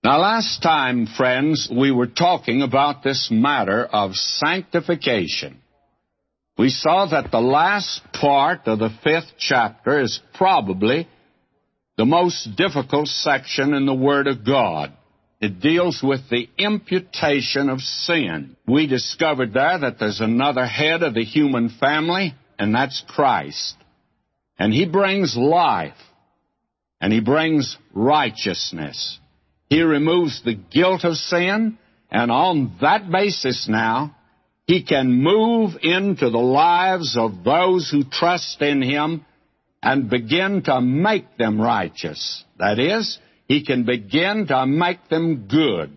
Now, last time, friends, we were talking about this matter of sanctification. We saw that the last part of the 5th chapter is probably the most difficult section in the Word of God. It deals with the imputation of sin. We discovered there that there's another head of the human family, and that's Christ. And He brings life, and He brings righteousness. He removes the guilt of sin, and on that basis now, He can move into the lives of those who trust in Him and begin to make them righteous. That is, He can begin to make them good.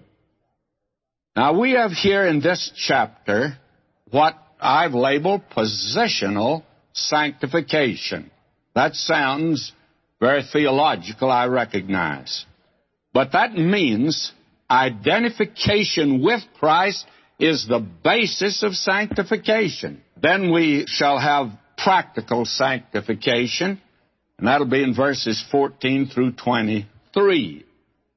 Now, we have here in this chapter what I've labeled positional sanctification. That sounds very theological, I recognize. But that means identification with Christ is the basis of sanctification. Then we shall have practical sanctification, and that'll be in verses 14 through 23.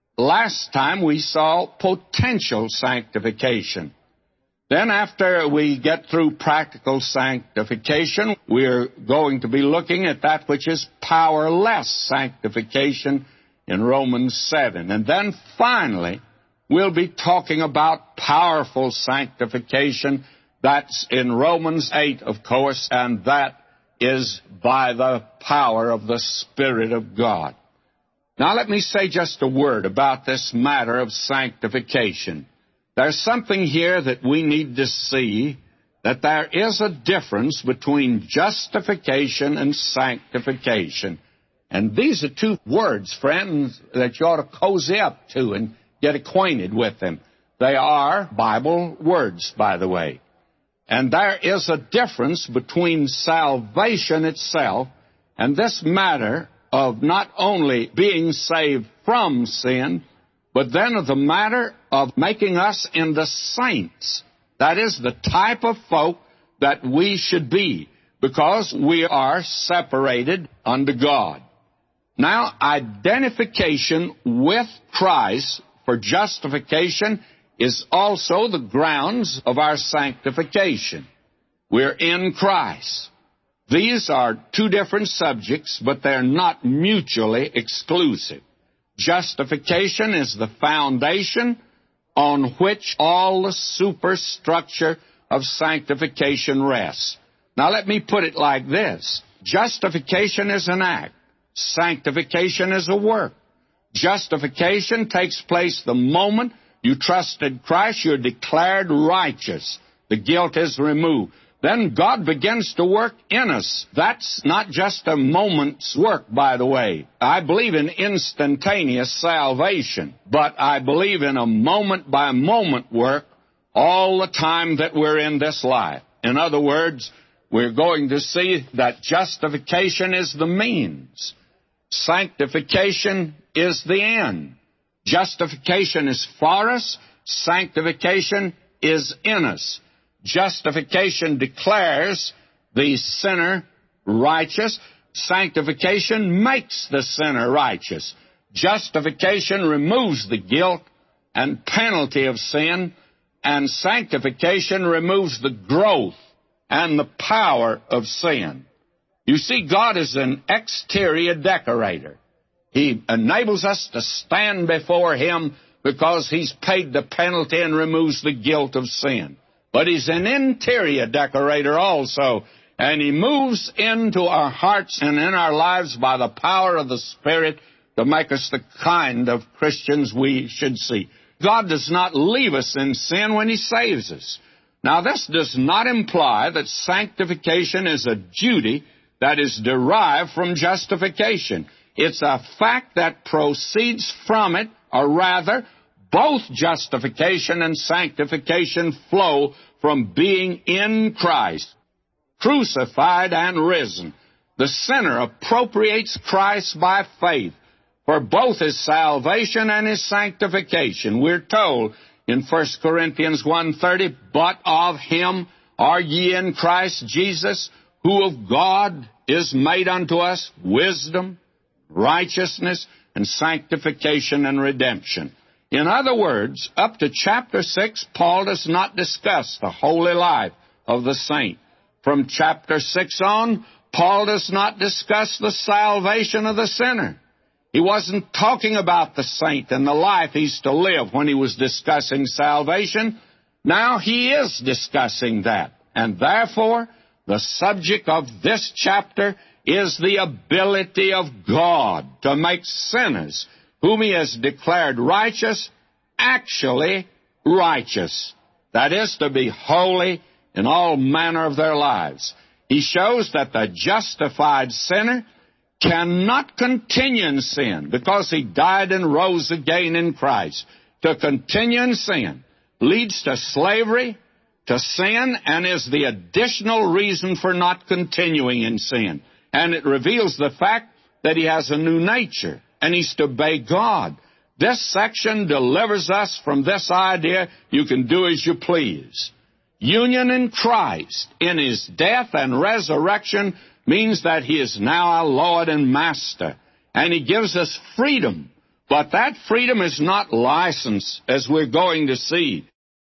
Last time we saw potential sanctification. Then after we get through practical sanctification, we're going to be looking at that which is powerless sanctification in Romans 7. And then finally, we'll be talking about powerful sanctification. That's in Romans 8, of course, and that is by the power of the Spirit of God. Now let me say just a word about this matter of sanctification. There's something here that we need to see, that there is a difference between justification and sanctification. And these are two words, friends, that you ought to cozy up to and get acquainted with them. They are Bible words, by the way. And there is a difference between salvation itself and this matter of not only being saved from sin, but then of the matter of making us into saints. That is the type of folk that we should be, because we are separated unto God. Now, identification with Christ for justification is also the grounds of our sanctification. We're in Christ. These are two different subjects, but they're not mutually exclusive. Justification is the foundation on which all the superstructure of sanctification rests. Now, let me put it like this. Justification is an act. Sanctification is a work. Justification takes place the moment you trusted Christ. You're declared righteous. The guilt is removed. Then God begins to work in us. That's not just a moment's work, by the way. I believe in instantaneous salvation, but I believe in a moment-by-moment work all the time that we're in this life. In other words, we're going to see that justification is the means. Sanctification is the end. Justification is for us. Sanctification is in us. Justification declares the sinner righteous. Sanctification makes the sinner righteous. Justification removes the guilt and penalty of sin, and sanctification removes the growth and the power of sin. You see, God is an exterior decorator. He enables us to stand before Him because He's paid the penalty and removes the guilt of sin. But He's an interior decorator also, and He moves into our hearts and in our lives by the power of the Spirit to make us the kind of Christians we should see. God does not leave us in sin when He saves us. Now, this does not imply that sanctification is a duty that is derived from justification. It's a fact that proceeds from it, or rather, both justification and sanctification flow from being in Christ, crucified and risen. The sinner appropriates Christ by faith for both his salvation and his sanctification. We're told in 1 Corinthians 1:30, "But of Him are ye in Christ Jesus, who of God is made unto us wisdom, righteousness, and sanctification and redemption." In other words, up to chapter 6, Paul does not discuss the holy life of the saint. From chapter 6 on, Paul does not discuss the salvation of the sinner. He wasn't talking about the saint and the life he's to live when he was discussing salvation. Now he is discussing that. And therefore, the subject of this chapter is the ability of God to make sinners whom he has declared righteous, actually righteous. That is, to be holy in all manner of their lives. He shows that the justified sinner cannot continue in sin because he died and rose again in Christ. To continue in sin leads to slavery, to sin, and is the additional reason for not continuing in sin. And it reveals the fact that he has a new nature, and he's to obey God. This section delivers us from this idea you can do as you please. Union in Christ, in his death and resurrection, means that he is now our Lord and Master, and he gives us freedom. But that freedom is not license, as we're going to see.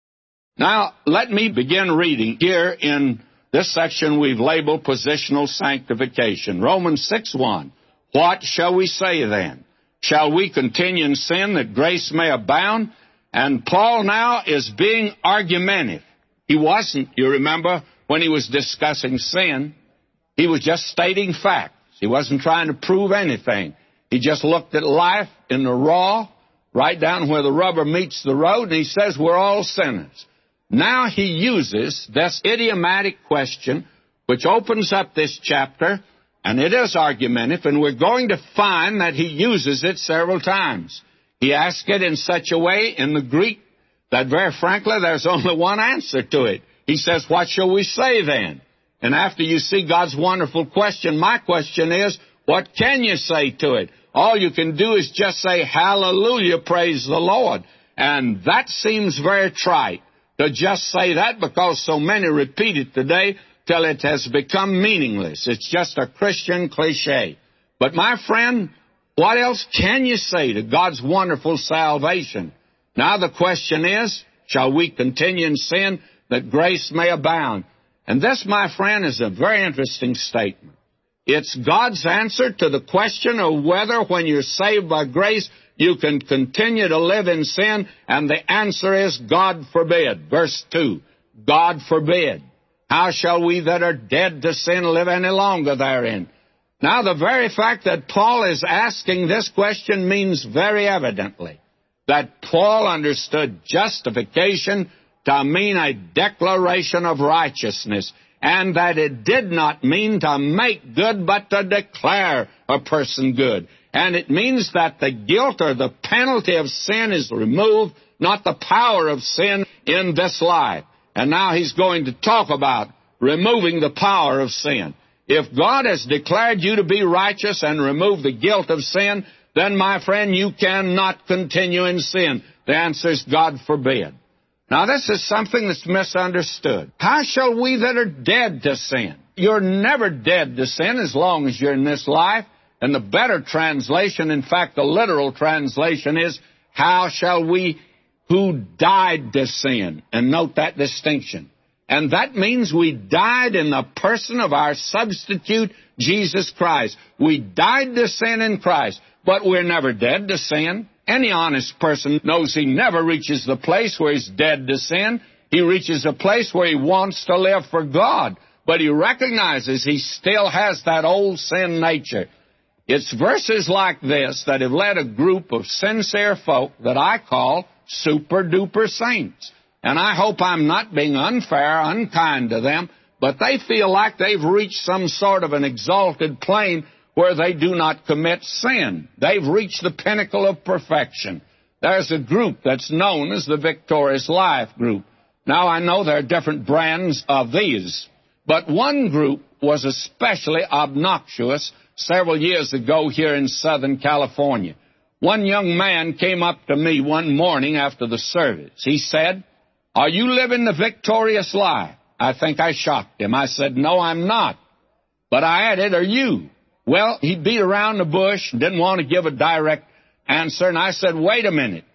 Now, let me begin reading here in this section we've labeled Positional Sanctification. Romans 6:1. What shall we say then? Shall we continue in sin that grace may abound? And Paul now is being argumentative. He wasn't, you remember, when he was discussing sin. He was just stating facts. He wasn't trying to prove anything. He just looked at life in the raw, right down where the rubber meets the road, and he says we're all sinners. Now he uses this idiomatic question, which opens up this chapter, and it is argumentative, and we're going to find that he uses it several times. He asks it in such a way in the Greek that, very frankly, there's only one answer to it. He says, what shall we say then? And after you see God's wonderful question, my question is, what can you say to it? All you can do is just say, hallelujah, praise the Lord. And that seems very trite, to just say that, because so many repeat it today till it has become meaningless. It's just a Christian cliche. But my friend, what else can you say to God's wonderful salvation? Now the question is, shall we continue in sin that grace may abound? And this, my friend, is a very interesting statement. It's God's answer to the question of whether, when you're saved by grace, you can continue to live in sin, and the answer is, God forbid. Verse 2, God forbid. How shall we that are dead to sin live any longer therein? Now, the very fact that Paul is asking this question means very evidently that Paul understood justification to mean a declaration of righteousness, and that it did not mean to make good, but to declare a person good. And it means that the guilt or the penalty of sin is removed, not the power of sin in this life. And now he's going to talk about removing the power of sin. If God has declared you to be righteous and removed the guilt of sin, then, my friend, you cannot continue in sin. The answer is, God forbid. Now, this is something that's misunderstood. How shall we that are dead to sin? You're never dead to sin as long as you're in this life. And the better translation, in fact, the literal translation is, how shall we who died to sin? And note that distinction. And that means we died in the person of our substitute, Jesus Christ. We died to sin in Christ, but we're never dead to sin. Any honest person knows he never reaches the place where he's dead to sin. He reaches a place where he wants to live for God, but he recognizes he still has that old sin nature. It's verses like this that have led a group of sincere folk that I call super-duper saints. And I hope I'm not being unfair, unkind to them, but they feel like they've reached some sort of an exalted plane where they do not commit sin. They've reached the pinnacle of perfection. There's a group that's known as the Victorious Life group. Now, I know there are different brands of these, but one group was especially obnoxious several years ago here in Southern California. One young man came up to me one morning after the service. He said, "Are you living the victorious life?" I think I shocked him. I said, "No, I'm not." But I added, "Are you?" Well, he beat around the bush, didn't want to give a direct answer, and I said, "Wait a minute.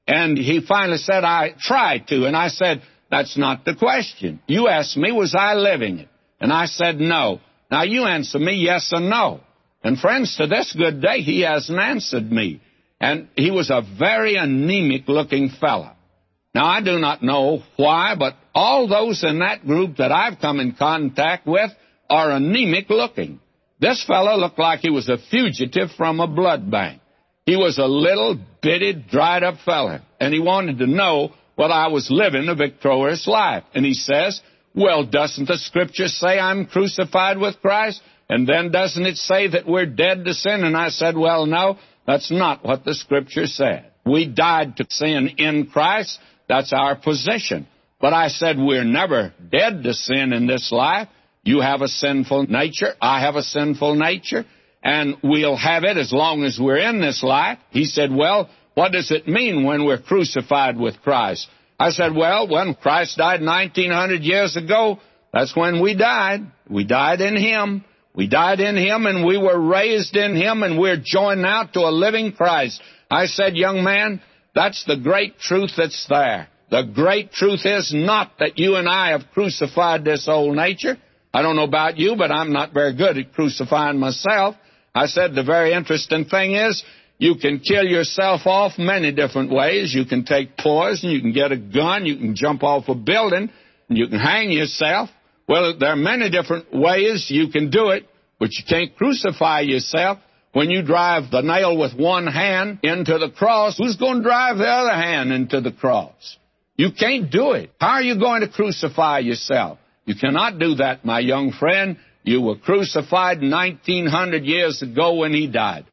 And he finally said, I tried to. And I said, that's not the question. You asked me, was I living it? And I said, no. Now, you answer me yes or no. And friends, to this good day, he hasn't answered me. And he was a very anemic-looking fellow. Now, I do not know why, but all those in that group that I've come in contact with are anemic-looking. This fellow looked like he was a fugitive from a blood bank. He was a little, bitty, dried-up fellow, and he wanted to know whether I was living a victorious life. And he says, well, doesn't the Scripture say I'm crucified with Christ? And then doesn't it say that we're dead to sin? And I said, well, no, that's not what the Scripture said. We died to sin in Christ. That's our position. But I said, we're never dead to sin in this life. You have a sinful nature. I have a sinful nature. And we'll have it as long as we're in this life. He said, well, what does it mean when we're crucified with Christ? I said, well, when Christ died 1900 years ago, that's when we died. We died in Him. We died in Him, and we were raised in Him, and we're joined now to a living Christ. I said, young man, that's the great truth that's there. The great truth is not that you and I have crucified this old nature. I don't know about you, but I'm not very good at crucifying myself. I said the very interesting thing is you can kill yourself off many different ways. You can take poison, you can get a gun, you can jump off a building, and you can hang yourself. Well, there are many different ways you can do it, but you can't crucify yourself. When you drive the nail with one hand into the cross, who's going to drive the other hand into the cross? You can't do it. How are you going to crucify yourself? You cannot do that, my young friend. You were crucified 1900 years ago when He died.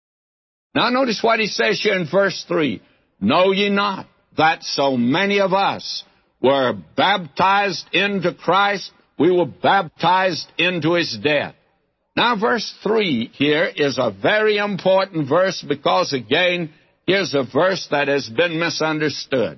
Now notice what he says here in verse 3. Know ye not that so many of us were baptized into Christ? We were baptized into His death. Now verse 3 here is a very important verse because, again, here's a verse that has been misunderstood.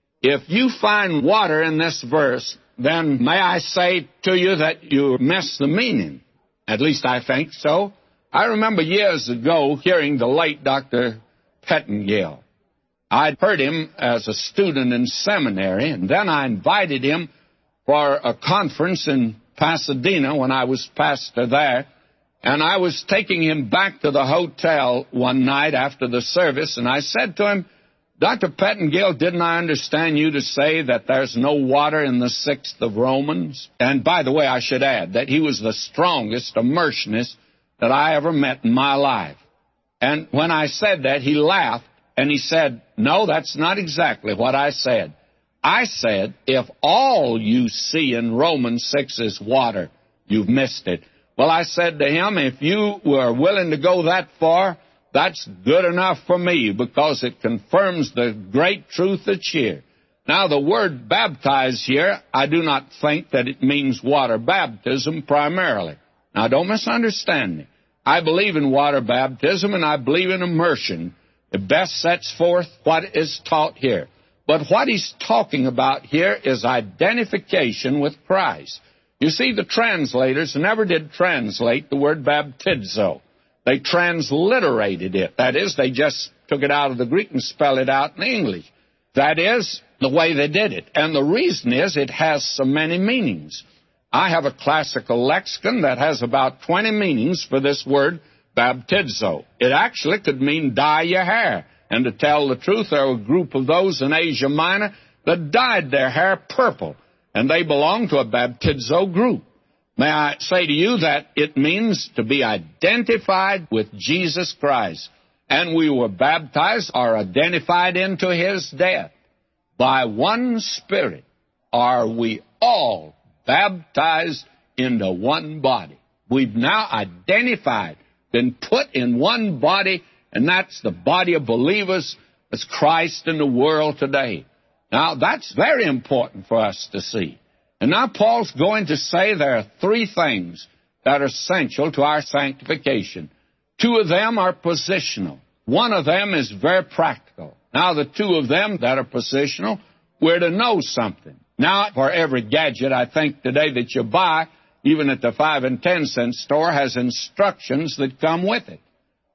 If you find water in this verse, then may I say to you that you miss the meaning. At least I think so. I remember years ago hearing the late Dr. Pettengill. I'd heard him as a student in seminary, and then I invited him for a conference in Pasadena when I was pastor there. And I was taking him back to the hotel one night after the service, and I said to him, Dr. Pettengill, didn't I understand you to say that there's no water in the 6th of Romans? And by the way, I should add that he was the strongest immersionist that I ever met in my life. And when I said that, he laughed, and he said, no, that's not exactly what I said. I said, if all you see in Romans 6 is water, you've missed it. Well, I said to him, if you were willing to go that far, that's good enough for me because it confirms the great truth that's here. Now, the word baptize here, I do not think that it means water baptism primarily. Now, don't misunderstand me. I believe in water baptism and I believe in immersion. It best sets forth what is taught here. But what he's talking about here is identification with Christ. You see, the translators never did translate the word baptizo. They transliterated it. That is, they just took it out of the Greek and spelled it out in English. That is the way they did it. And the reason is it has so many meanings. I have a classical lexicon that has about 20 meanings for this word baptizo. It actually could mean dye your hair. And to tell the truth, there were a group of those in Asia Minor that dyed their hair purple, and they belonged to a baptizo group. May I say to you that it means to be identified with Jesus Christ. And we were baptized or identified into His death. By one Spirit are we all baptized into one body. We've now identified, been put in one body, and that's the body of believers as Christ in the world today. Now, that's very important for us to see. And now Paul's going to say there are three things that are essential to our sanctification. Two of them are positional. One of them is very practical. Now, the two of them that are positional, we're to know something. Now, for every gadget, I think, today that you buy, even at the 5 and 10 cent store, has instructions that come with it.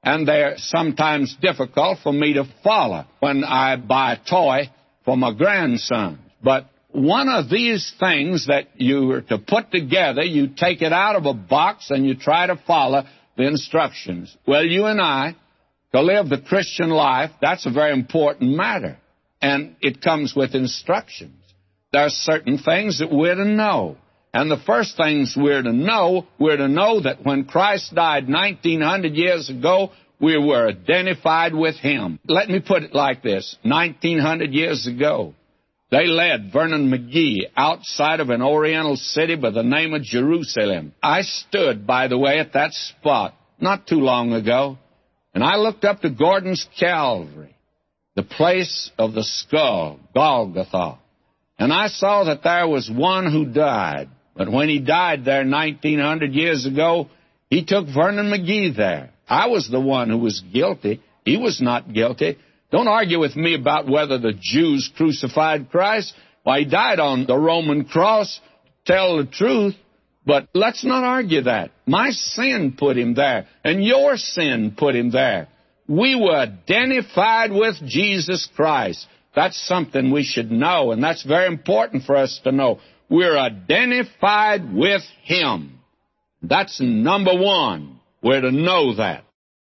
and they're sometimes difficult for me to follow when I buy a toy for my grandson. But one of these things that you are to put together, you take it out of a box and you try to follow the instructions. Well, you and I, to live the Christian life, that's a very important matter, and it comes with instructions. There are certain things that we're to know. And the first things we're to know that when Christ died 1900 years ago, we were identified with Him. Let me put it like this. 1900 years ago, they led Vernon McGee outside of an oriental city by the name of Jerusalem. I stood, by the way, at that spot not too long ago, and I looked up to Gordon's Calvary, the place of the skull, Golgotha. And I saw that there was one who died. But when he died there 1900 years ago, he took Vernon McGee there. I was the one who was guilty. He was not guilty. Don't argue with me about whether the Jews crucified Christ. Why, he died on the Roman cross. Tell the truth. But let's not argue that. My sin put him there, and your sin put him there. We were identified with Jesus Christ. That's something we should know, and that's very important for us to know. We're identified with Him. That's number one. We're to know that.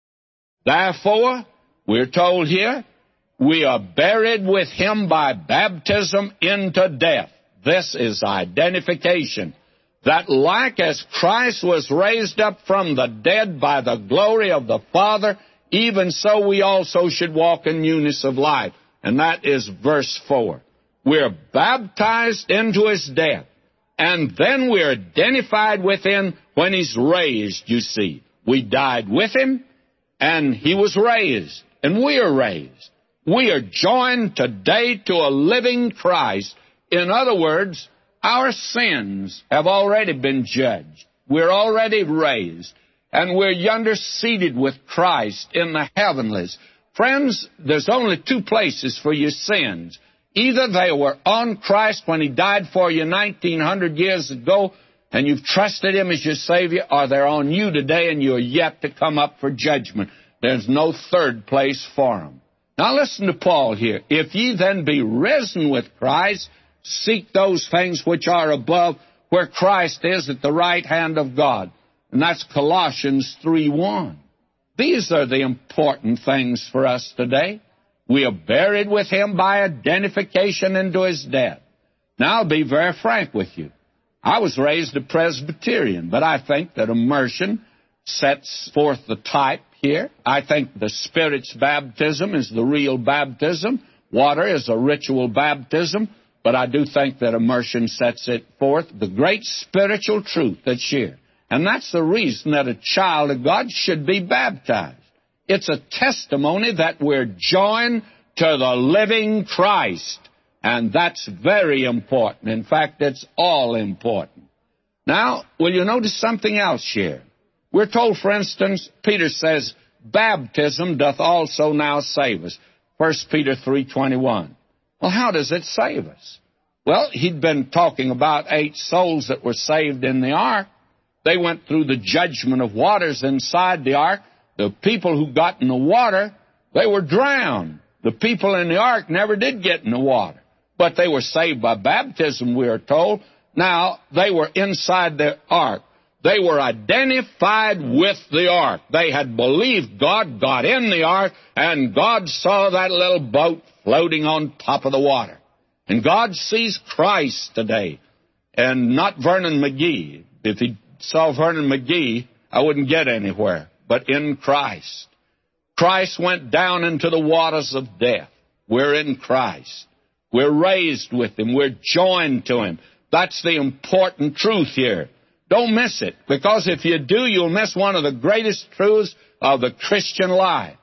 Therefore, we're told here, we are buried with Him by baptism into death. This is identification. That like as Christ was raised up from the dead by the glory of the Father, even so we also should walk in newness of life. And that is verse 4. We're baptized into His death, and then we're identified with Him when He's raised, you see. We died with Him, and He was raised, and we are raised. We are joined today to a living Christ. In other words, our sins have already been judged. We're already raised, and we're yonder seated with Christ in the heavenlies. Friends, there's only two places for your sins. Either they were on Christ when He died for you 1900 years ago, and you've trusted Him as your Savior, or they're on you today and you're yet to come up for judgment. There's no third place for them. Now listen to Paul here. If ye then be risen with Christ, seek those things which are above, where Christ is at the right hand of God. And that's Colossians 3:1. These are the important things for us today. We are buried with Him by identification into His death. Now, I'll be very frank with you. I was raised a Presbyterian, but I think that immersion sets forth the type here. I think the Spirit's baptism is the real baptism. Water is a ritual baptism, but I do think that immersion sets it forth, the great spiritual truth that's here. And that's the reason that a child of God should be baptized. It's a testimony that we're joined to the living Christ. And that's very important. In fact, it's all important. Now, will you notice something else here? We're told, for instance, Peter says, baptism doth also now save us. 1 Peter 3:21. Well, how does it save us? Well, he'd been talking about 8 souls that were saved in the ark. They went through the judgment of waters inside the ark. The people who got in the water, they were drowned. The people in the ark never did get in the water. But they were saved by baptism, we are told. Now, they were inside the ark. They were identified with the ark. They had believed God, got in the ark, and God saw that little boat floating on top of the water. And God sees Christ today, and not Vernon McGee. If he saw Vernon McGee, I wouldn't get anywhere, but in Christ. Christ went down into the waters of death. We're in Christ. We're raised with Him. We're joined to Him. That's the important truth here. Don't miss it, because if you do, you'll miss one of the greatest truths of the Christian life.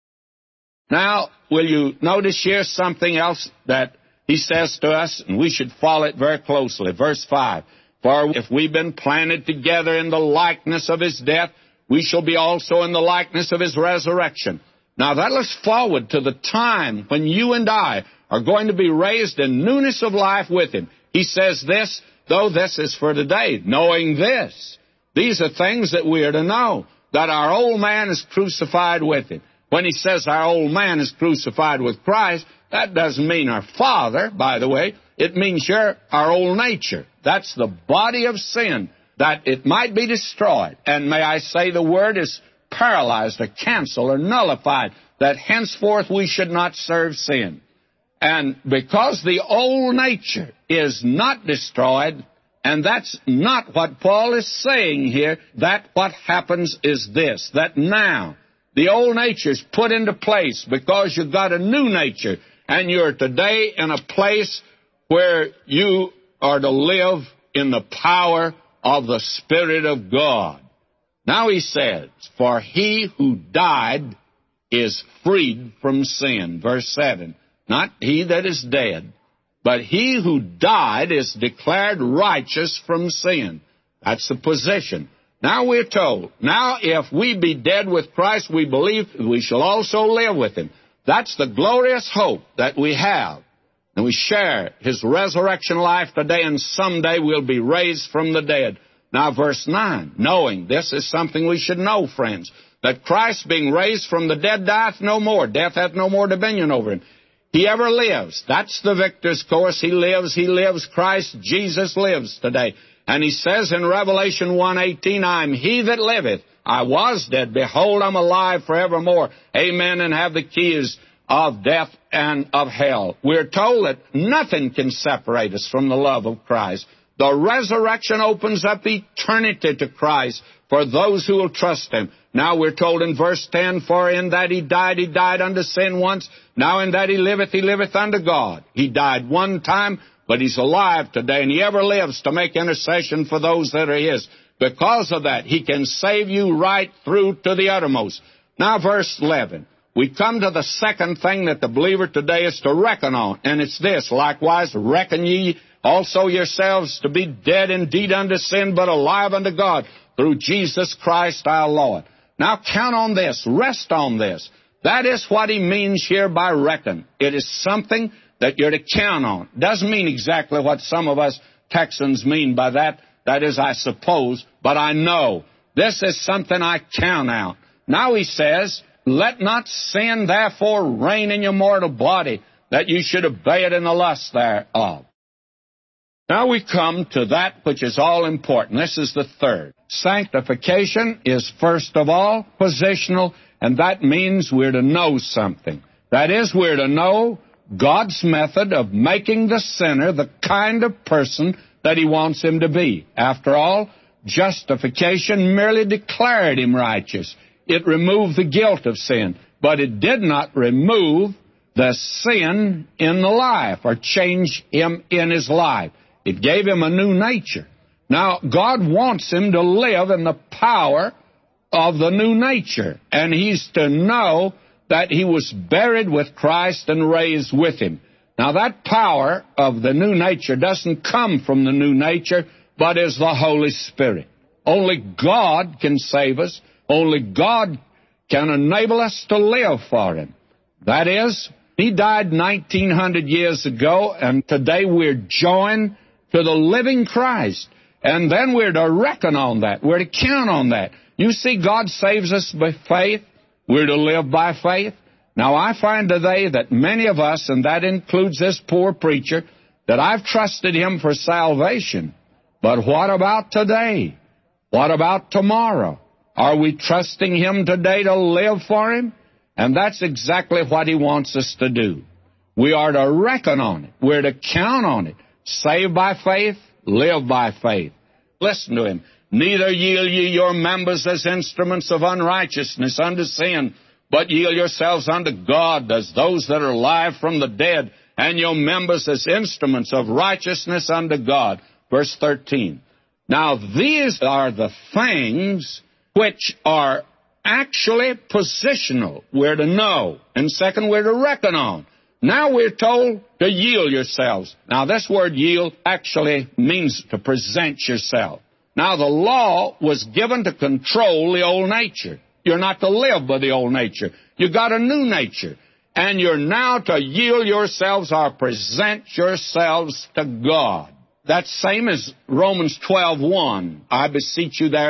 Now, will you notice here something else that he says to us, and we should follow it very closely. Verse 5, for if we've been planted together in the likeness of His death, we shall be also in the likeness of His resurrection. Now, that looks forward to the time when you and I are going to be raised in newness of life with Him. He says this, though this is for today, knowing this. These are things that we are to know. that our old man is crucified with him. When he says our old man is crucified with Christ, that doesn't mean our father, by the way. It means our old nature. That's the body of sin, that it might be destroyed. And may I say the word is paralyzed or canceled or nullified, that henceforth we should not serve sin. And because the old nature is not destroyed, and that's not what Paul is saying here, that what happens is this, that now the old nature is put into place because you've got a new nature, and you're today in a place where you are to live in the power of the Spirit of God. Now he says, for he who died is freed from sin. Verse 7, not he that is dead, but he who died is declared righteous from sin. That's the position. Now we're told, now if we be dead with Christ, we believe we shall also live with him. That's the glorious hope that we have. And we share his resurrection life today, and someday we'll be raised from the dead. Now verse 9, knowing, this is something we should know, friends, that Christ being raised from the dead dieth no more. Death hath no more dominion over him. He ever lives. That's the victor's course. He lives. Christ Jesus lives today. And he says in Revelation 1:18, I am he that liveth. I was dead. Behold, I'm alive forevermore. Amen. And have the keys of death and of hell. We're told that nothing can separate us from the love of Christ. The resurrection opens up eternity to Christ for those who will trust him. Now we're told in verse 10, for in that he died unto sin once. Now in that he liveth unto God. He died one time, but he's alive today, and he ever lives to make intercession for those that are his. Because of that, he can save you right through to the uttermost. Now verse 11. We come to the second thing that the believer today is to reckon on, and it's this, likewise, reckon ye also yourselves to be dead indeed unto sin, but alive unto God through Jesus Christ our Lord. Now count on this, rest on this. That is what he means here by reckon. It is something that you're to count on. Doesn't mean exactly what some of us Texans mean by that. That is, I suppose, but I know. This is something I count on. Now he says, let not sin therefore reign in your mortal body, that you should obey it in the lust thereof. Now we come to that which is all important. This is the third. Sanctification is first of all positional, and that means we're to know something. That is, we're to know God's method of making the sinner the kind of person that he wants him to be. After all, justification merely declared him righteous. It removed the guilt of sin, but it did not remove the sin in the life or change him in his life. It gave him a new nature. Now, God wants him to live in the power of the new nature, and he's to know that he was buried with Christ and raised with him. Now, that power of the new nature doesn't come from the new nature, but is the Holy Spirit. Only God can save us. Only God can enable us to live for him. That is, he died 1900 years ago, and today we're joined to the living Christ. And then we're to reckon on that. We're to count on that. You see, God saves us by faith. We're to live by faith. Now, I find today that many of us, and that includes this poor preacher, that I've trusted him for salvation. But what about today? What about tomorrow? Are we trusting him today to live for him? And that's exactly what he wants us to do. We are to reckon on it. We're to count on it. Saved by faith, live by faith. Listen to him. Neither yield ye your members as instruments of unrighteousness unto sin, but yield yourselves unto God as those that are alive from the dead, and your members as instruments of righteousness unto God. Verse 13. Now these are the things which are actually positional. We're to know. And second, we're to reckon on. Now we're told to yield yourselves. Now this word yield actually means to present yourself. Now the law was given to control the old nature. You're not to live by the old nature. You got a new nature. And you're now to yield yourselves or present yourselves to God. That's same as Romans 12:1. I beseech you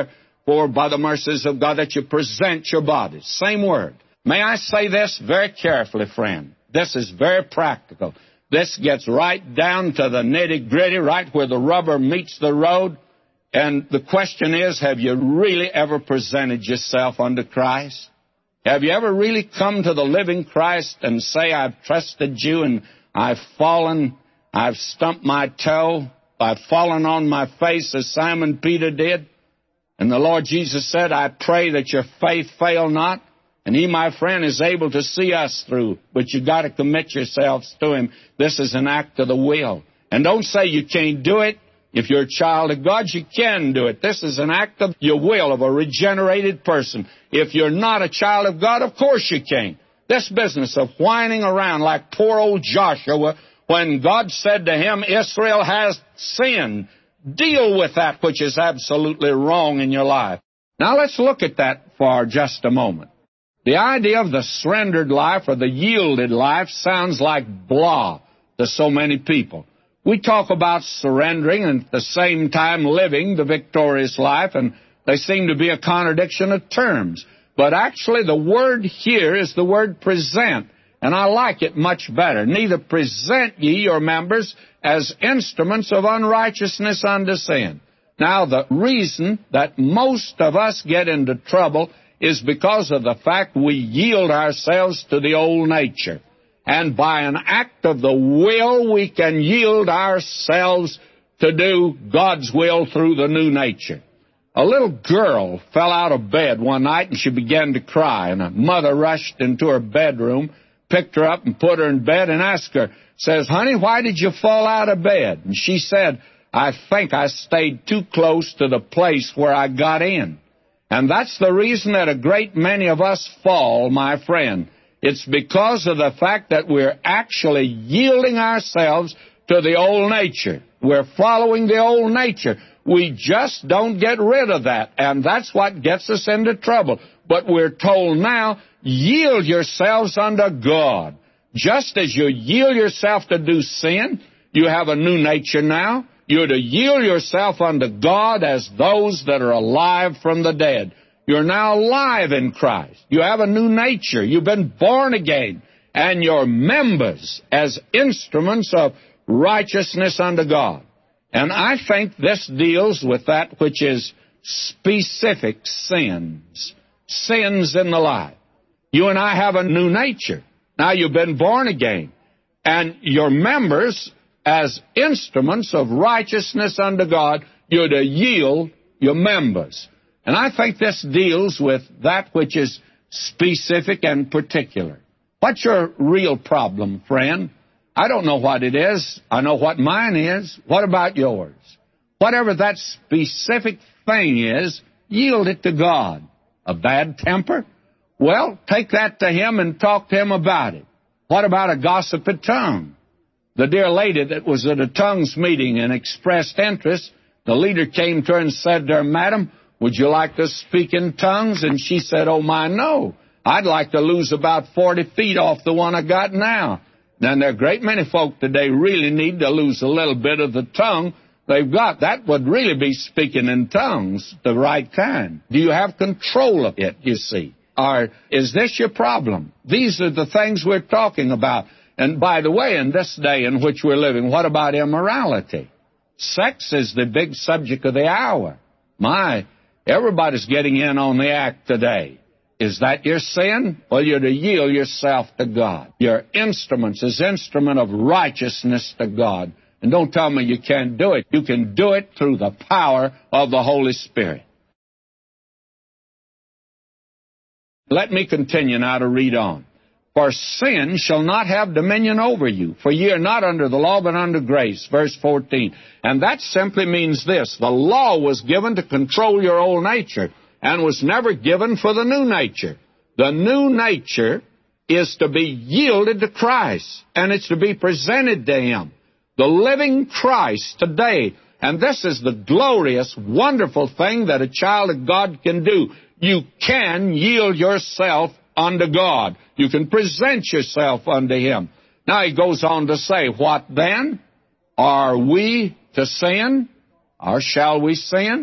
for by the mercies of God that you present your bodies. Same word. May I say this very carefully, friend? This is very practical. This gets right down to the nitty-gritty, right where the rubber meets the road. And the question is, have you really ever presented yourself unto Christ? Have you ever really come to the living Christ and say, I've trusted you and I've fallen, I've stumped my toe, I've fallen on my face as Simon Peter did? And the Lord Jesus said, I pray that your faith fail not. And He, my friend, is able to see us through. But you've got to commit yourselves to Him. This is an act of the will. And don't say you can't do it. If you're a child of God, you can do it. This is an act of your will, of a regenerated person. If you're not a child of God, of course you can't. This business of whining around like poor old Joshua, when God said to him, Israel has sinned, deal with that which is absolutely wrong in your life. Now let's look at that for just a moment. The idea of the surrendered life or the yielded life sounds like blah to so many people. We talk about surrendering and at the same time living the victorious life, and they seem to be a contradiction of terms. But actually the word here is the word present, and I like it much better. Neither present ye your members as instruments of unrighteousness unto sin. Now, the reason that most of us get into trouble is because of the fact we yield ourselves to the old nature. And by an act of the will, we can yield ourselves to do God's will through the new nature. A little girl fell out of bed one night and she began to cry. And a mother rushed into her bedroom, picked her up and put her in bed and asked her, says, honey, why did you fall out of bed? And she said, I think I stayed too close to the place where I got in. And that's the reason that a great many of us fall, my friend. It's because of the fact that we're actually yielding ourselves to the old nature. We're following the old nature. We just don't get rid of that, and that's what gets us into trouble. But we're told now, yield yourselves unto God. Just as you yield yourself to do sin, you have a new nature now. You're to yield yourself unto God as those that are alive from the dead. You're now alive in Christ. You have a new nature. You've been born again. And you're members as instruments of righteousness unto God. And I think this deals with that which is specific sins. Sins in the life. You and I have a new nature. Now you've been born again. And you're members as instruments of righteousness unto God. You're to yield your members. And I think this deals with that which is specific and particular. What's your real problem, friend? I don't know what it is. I know what mine is. What about yours? Whatever that specific thing is, yield it to God. A bad temper? Well, take that to Him and talk to Him about it. What about a gossipy tongue? The dear lady that was at a tongues meeting and expressed interest, the leader came to her and said to her, Madam, would you like to speak in tongues? And she said, oh, my, no. I'd like to lose about 40 feet off the one I got now. Now, there are a great many folk today really need to lose a little bit of the tongue they've got. That would really be speaking in tongues, the right kind. Do you have control of it, you see? Or is this your problem? These are the things we're talking about. And by the way, in this day in which we're living, what about immorality? Sex is the big subject of the hour. Everybody's getting in on the act today. Is that your sin? Well, you're to yield yourself to God. Your instruments is instrument of righteousness to God. And don't tell me you can't do it. You can do it through the power of the Holy Spirit. Let me continue now to read on. For sin shall not have dominion over you, for ye are not under the law, but under grace. Verse 14. And that simply means this. The law was given to control your old nature and was never given for the new nature. The new nature is to be yielded to Christ, and it's to be presented to Him. The living Christ today. And this is the glorious, wonderful thing that a child of God can do. You can yield yourself unto God. You can present yourself unto Him. Now he goes on to say, what then? Are we to sin? Or shall we sin?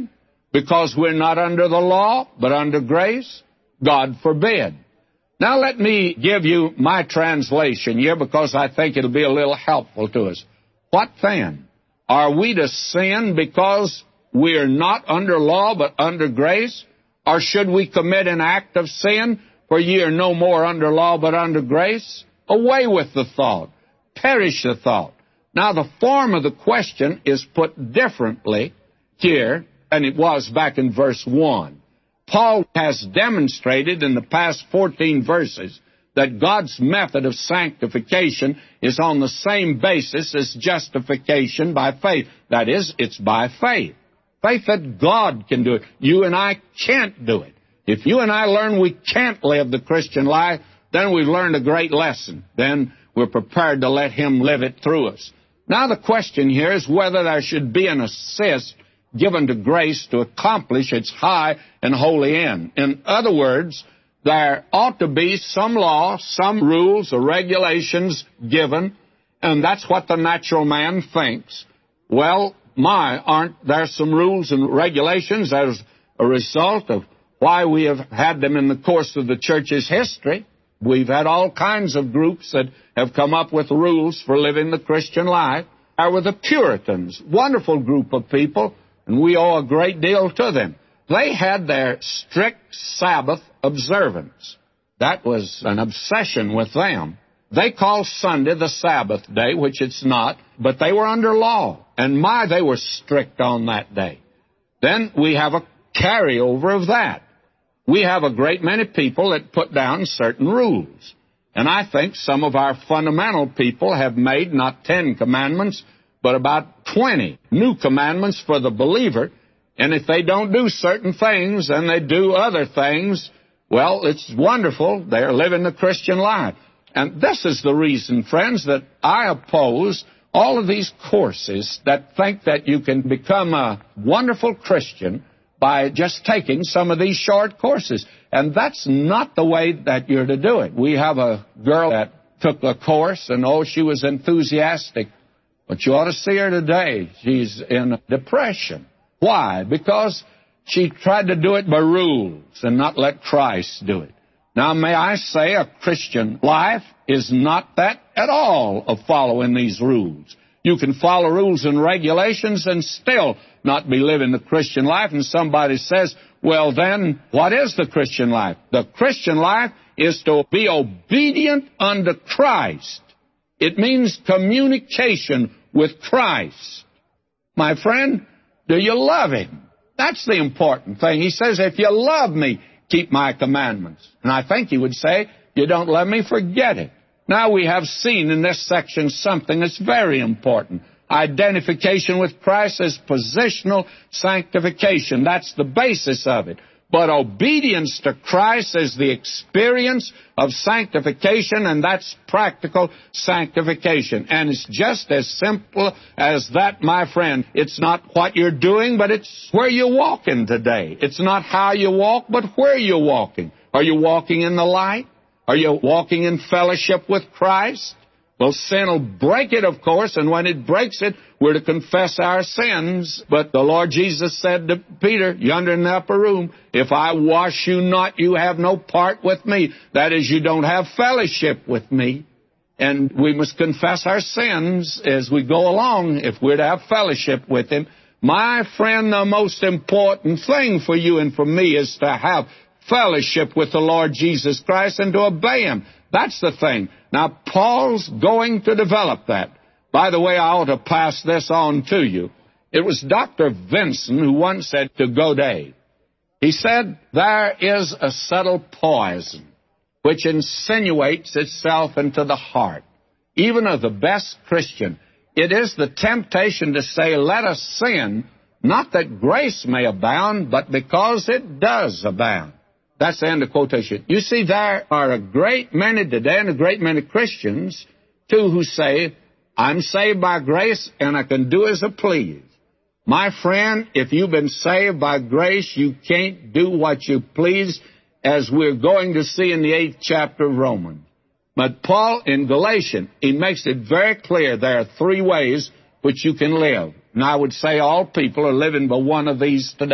because we're not under the law, but under grace? God forbid. Now let me give you my translation here, because I think it'll be a little helpful to us. What then? Are we to sin because we are not under law, but under grace? Or should we commit an act of sin, for ye are no more under law, but under grace? Away with the thought. Perish the thought. Now, the form of the question is put differently here than it was back in verse 1. Paul has demonstrated in the past 14 verses that God's method of sanctification is on the same basis as justification by faith. That is, it's by faith. Faith that God can do it. You and I can't do it. If you and I learn we can't live the Christian life, then we've learned a great lesson. Then we're prepared to let Him live it through us. Now the question here is whether there should be an assist given to grace to accomplish its high and holy end. In other words, there ought to be some law, some rules or regulations given, and that's what the natural man thinks. Well, aren't there some rules and regulations as a result of why we have had them in the course of the church's history? We've had all kinds of groups that have come up with rules for living the Christian life. There were the Puritans, wonderful group of people, and we owe a great deal to them. They had their strict Sabbath observance. That was an obsession with them. They called Sunday the Sabbath day, which it's not, but they were under law. And they were strict on that day. Then we have a carryover of that. We have a great many people that put down certain rules. And I think some of our fundamental people have made not 10 commandments, but about 20 new commandments for the believer. And if they don't do certain things and they do other things, well, it's wonderful. They're living the Christian life. And this is the reason, friends, that I oppose all of these courses that think that you can become a wonderful Christian by just taking some of these short courses. And that's not the way that you're to do it. We have a girl that took a course, and she was enthusiastic. But you ought to see her today. She's in depression. Why? Because she tried to do it by rules and not let Christ do it. Now, may I say, a Christian life is not that at all of following these rules. You can follow rules and regulations and still not be living the Christian life. And somebody says, well, then, what is the Christian life? The Christian life is to be obedient unto Christ. It means communication with Christ. My friend, do you love Him? That's the important thing. He says, if you love me, keep my commandments. And I think He would say, you don't love me, forget it. Now we have seen in this section something that's very important. Identification with Christ as positional sanctification. That's the basis of it. But obedience to Christ is the experience of sanctification, and that's practical sanctification. And it's just as simple as that, my friend. It's not what you're doing, but it's where you're walking today. It's not how you walk, but where you're walking. Are you walking in the light? Are you walking in fellowship with Christ? Well, sin will break it, of course, and when it breaks it, we're to confess our sins. But the Lord Jesus said to Peter, yonder in the upper room, if I wash you not, you have no part with me. That is, you don't have fellowship with me. And we must confess our sins as we go along if we're to have fellowship with Him. My friend, the most important thing for you and for me is to have fellowship with the Lord Jesus Christ and to obey Him. That's the thing. Now, Paul's going to develop that. By the way, I ought to pass this on to you. It was Dr. Vinson who once said to Godet, he said, there is a subtle poison which insinuates itself into the heart, even of the best Christian. It is the temptation to say, let us sin, not that grace may abound, but because it does abound. That's the end of quotation. You see, there are a great many today and a great many Christians, too, who say, I'm saved by grace and I can do as I please. My friend, if you've been saved by grace, you can't do what you please, as we're going to see in the 8th chapter of Romans. But Paul, in Galatians, he makes it very clear there are 3 ways which you can live. And I would say all people are living by one of these today.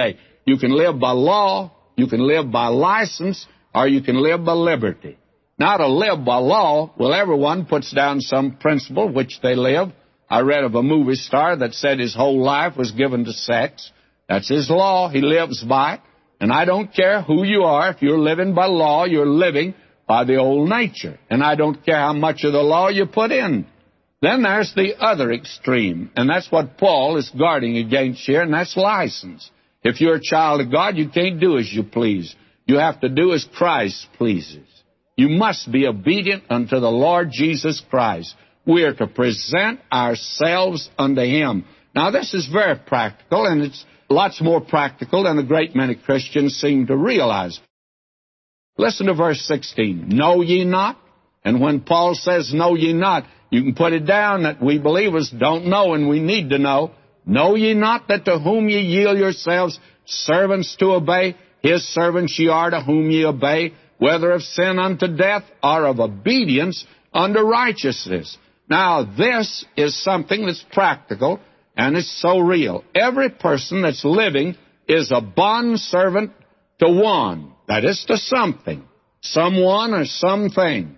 You can live by law, you can live by license, or you can live by liberty. Now, to live by law, well, everyone puts down some principle which they live. I read of a movie star that said his whole life was given to sex. That's his law. He lives by it. And I don't care who you are. If you're living by law, you're living by the old nature. And I don't care how much of the law you put in. Then there's the other extreme, and that's what Paul is guarding against here, and that's license. If you're a child of God, you can't do as you please. You have to do as Christ pleases. You must be obedient unto the Lord Jesus Christ. We are to present ourselves unto Him. Now, this is very practical, and it's lots more practical than a great many Christians seem to realize. Listen to verse 16. Know ye not? And when Paul says, know ye not, you can put it down that we believers don't know and we need to know. Know ye not that to whom ye yield yourselves servants to obey, His servants ye are to whom ye obey, whether of sin unto death or of obedience unto righteousness. Now, this is something that's practical and it's so real. Every person that's living is a bondservant to one. That is, to something, someone or something.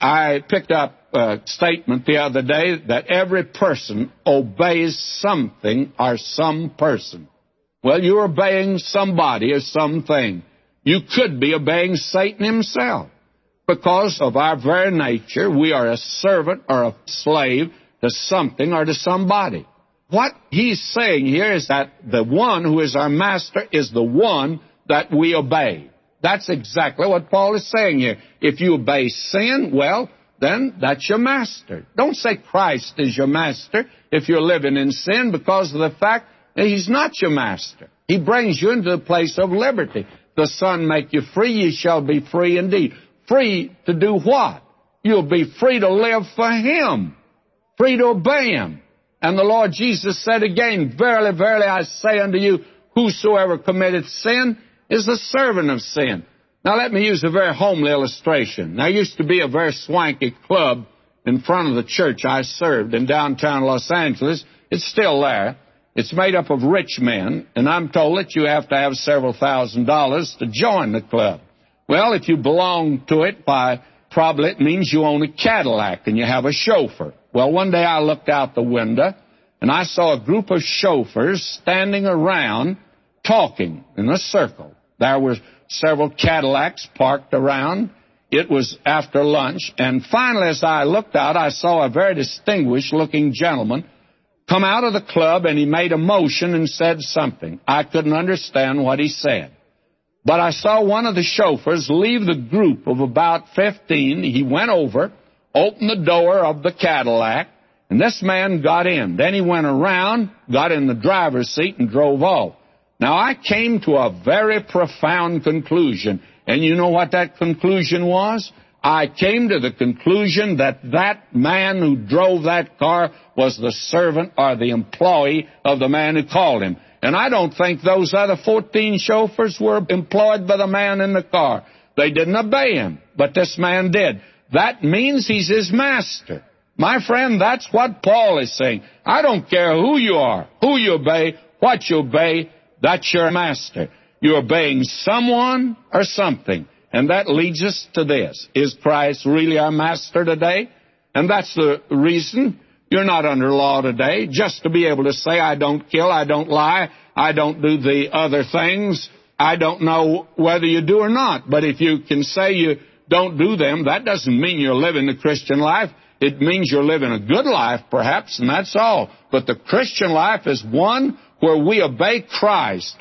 I picked up a statement the other day that every person obeys something or some person. Well, you're obeying somebody or something. You could be obeying Satan himself. Because of our very nature, we are a servant or a slave to something or to somebody. What he's saying here is that the one who is our master is the one that we obey. That's exactly what Paul is saying here. If you obey sin, well, then that's your master. Don't say Christ is your master if you're living in sin, because of the fact that He's not your master. He brings you into the place of liberty. The Son make you free, ye shall be free indeed. Free to do what? You'll be free to live for Him, free to obey Him. And the Lord Jesus said again, verily, verily, I say unto you, whosoever committeth sin is the servant of sin. Now, let me use a very homely illustration. There used to be a very swanky club in front of the church I served in downtown Los Angeles. It's still there. It's made up of rich men, and I'm told that you have to have several $1,000s to join the club. Well, if you belong to it, probably it means you own a Cadillac and you have a chauffeur. Well, one day I looked out the window, and I saw a group of chauffeurs standing around talking in a circle. There were several Cadillacs parked around. It was after lunch, and finally, as I looked out, I saw a very distinguished-looking gentleman come out of the club, and he made a motion and said something. I couldn't understand what he said. But I saw one of the chauffeurs leave the group of about 15. He went over, opened the door of the Cadillac, and this man got in. Then he went around, got in the driver's seat, and drove off. Now, I came to a very profound conclusion. And you know what that conclusion was? I came to the conclusion that that man who drove that car was the servant or the employee of the man who called him. And I don't think those other 14 chauffeurs were employed by the man in the car. They didn't obey him, but this man did. That means he's his master. My friend, that's what Paul is saying. I don't care who you are, who you obey, what you obey, that's your master. You're obeying someone or something. And that leads us to this. Is Christ really our master today? And that's the reason you're not under law today, just to be able to say, I don't kill, I don't lie, I don't do the other things. I don't know whether you do or not. But if you can say you don't do them, that doesn't mean you're living the Christian life. It means you're living a good life, perhaps, and that's all. But the Christian life is one where we obey Christ.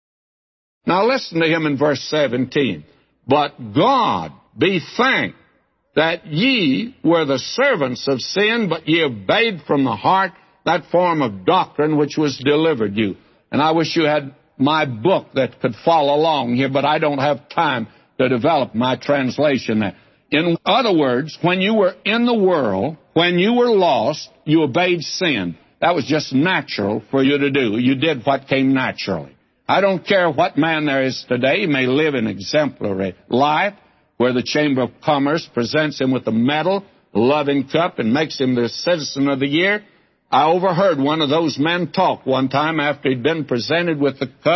Now listen to him in verse 17. But God be thanked that ye were the servants of sin, but ye obeyed from the heart that form of doctrine which was delivered you. And I wish you had my book that could follow along here, but I don't have time to develop my translation there. In other words, when you were in the world, when you were lost, you obeyed sin. That was just natural for you to do. You did what came naturally. I don't care what man there is today. He may live an exemplary life where the Chamber of Commerce presents him with a medal, a loving cup, and makes him the Citizen of the Year. I overheard one of those men talk one time after he'd been presented with the cup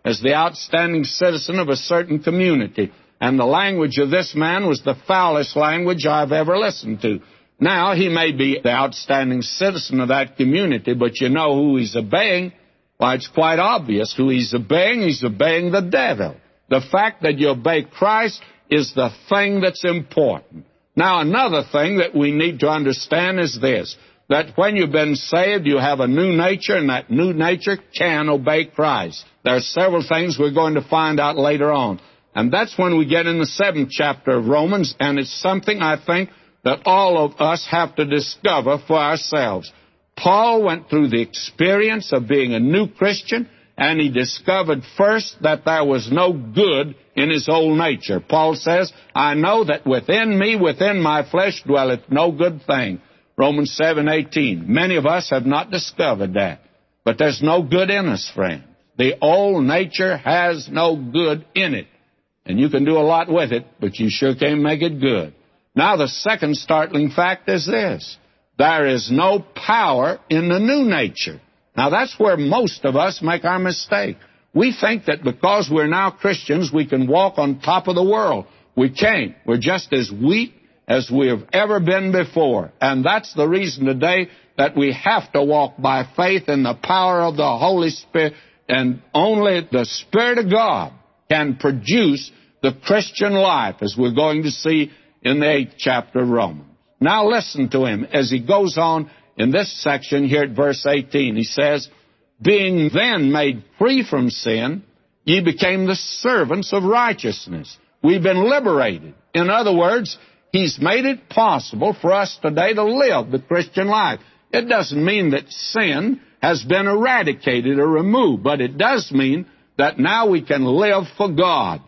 as the outstanding citizen of a certain community. And the language of this man was the foulest language I've ever listened to. Now, he may be the outstanding citizen of that community, but you know who he's obeying? Why, it's quite obvious who he's obeying. He's obeying the devil. The fact that you obey Christ is the thing that's important. Now, another thing that we need to understand is this, that when you've been saved, you have a new nature, and that new nature can obey Christ. There are several things we're going to find out later on. And that's when we get in the 7th chapter of Romans, and it's something I think that all of us have to discover for ourselves. Paul went through the experience of being a new Christian, and he discovered first that there was no good in his old nature. Paul says, I know that within me, within my flesh, dwelleth no good thing. Romans 7:18. Many of us have not discovered that. But there's no good in us, friend. The old nature has no good in it. And you can do a lot with it, but you sure can't make it good. Now, the second startling fact is this. There is no power in the new nature. Now, that's where most of us make our mistake. We think that because we're now Christians, we can walk on top of the world. We can't. We're just as weak as we have ever been before. And that's the reason today that we have to walk by faith in the power of the Holy Spirit, and only the Spirit of God can produce the Christian life, as we're going to see in the 8th chapter of Romans. Now listen to him as he goes on in this section here at verse 18. He says, being then made free from sin, ye became the servants of righteousness. We've been liberated. In other words, he's made it possible for us today to live the Christian life. It doesn't mean that sin has been eradicated or removed, but it does mean that now we can live for God.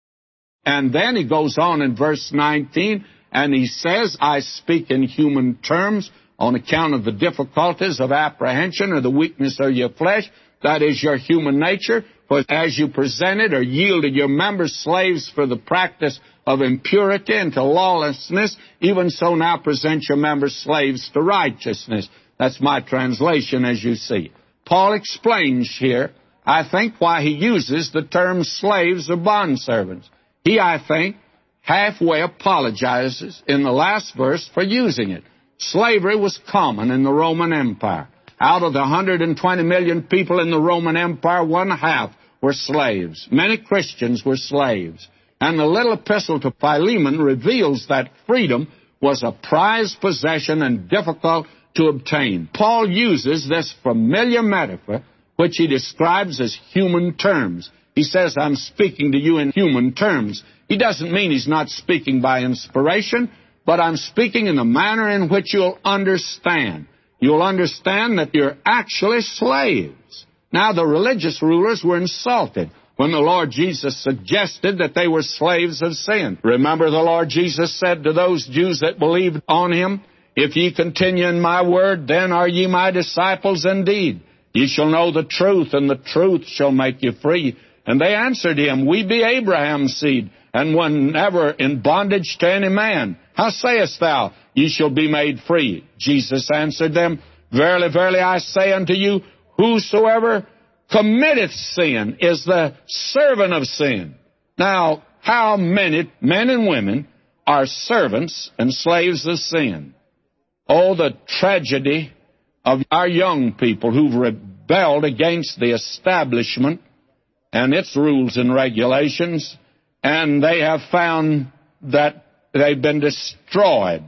And then he goes on in verse 19, and he says, I speak in human terms on account of the difficulties of apprehension or the weakness of your flesh. That is your human nature. For as you presented or yielded your members slaves for the practice of impurity and to lawlessness, even so now present your members slaves to righteousness. That's my translation, as you see. Paul explains here, I think, why he uses the term slaves or bondservants. He, I think, halfway apologizes in the last verse for using it. Slavery was common in the Roman Empire. Out of the 120 million people in the Roman Empire, 1/2 were slaves. Many Christians were slaves. And the little epistle to Philemon reveals that freedom was a prized possession and difficult to obtain. Paul uses this familiar metaphor, which he describes as human terms. He says, I'm speaking to you in human terms. He doesn't mean he's not speaking by inspiration, but I'm speaking in the manner in which you'll understand. You'll understand that you're actually slaves. Now, the religious rulers were insulted when the Lord Jesus suggested that they were slaves of sin. Remember, the Lord Jesus said to those Jews that believed on him, if ye continue in my word, then are ye my disciples indeed. Ye shall know the truth, and the truth shall make you free. And they answered him, we be Abraham's seed, and were never in bondage to any man. How sayest thou, ye shall be made free? Jesus answered them, verily, verily, I say unto you, whosoever committeth sin is the servant of sin. Now, how many men and women are servants and slaves of sin? Oh, the tragedy of our young people who've rebelled against the establishment and its rules and regulations, and they have found that they've been destroyed.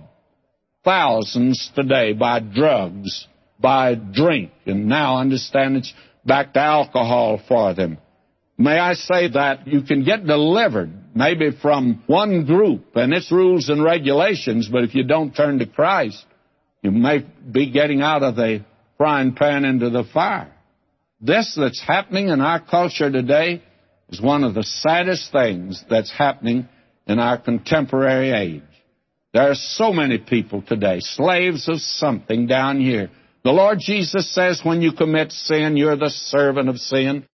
Thousands today by drugs, by drink, and now understand it's back to alcohol for them. May I say that you can get delivered maybe from one group and its rules and regulations, but if you don't turn to Christ, you may be getting out of the frying pan into the fire. This that's happening in our culture today is one of the saddest things that's happening in our contemporary age. There are so many people today, slaves of something down here. The Lord Jesus says when you commit sin, you're the servant of sin.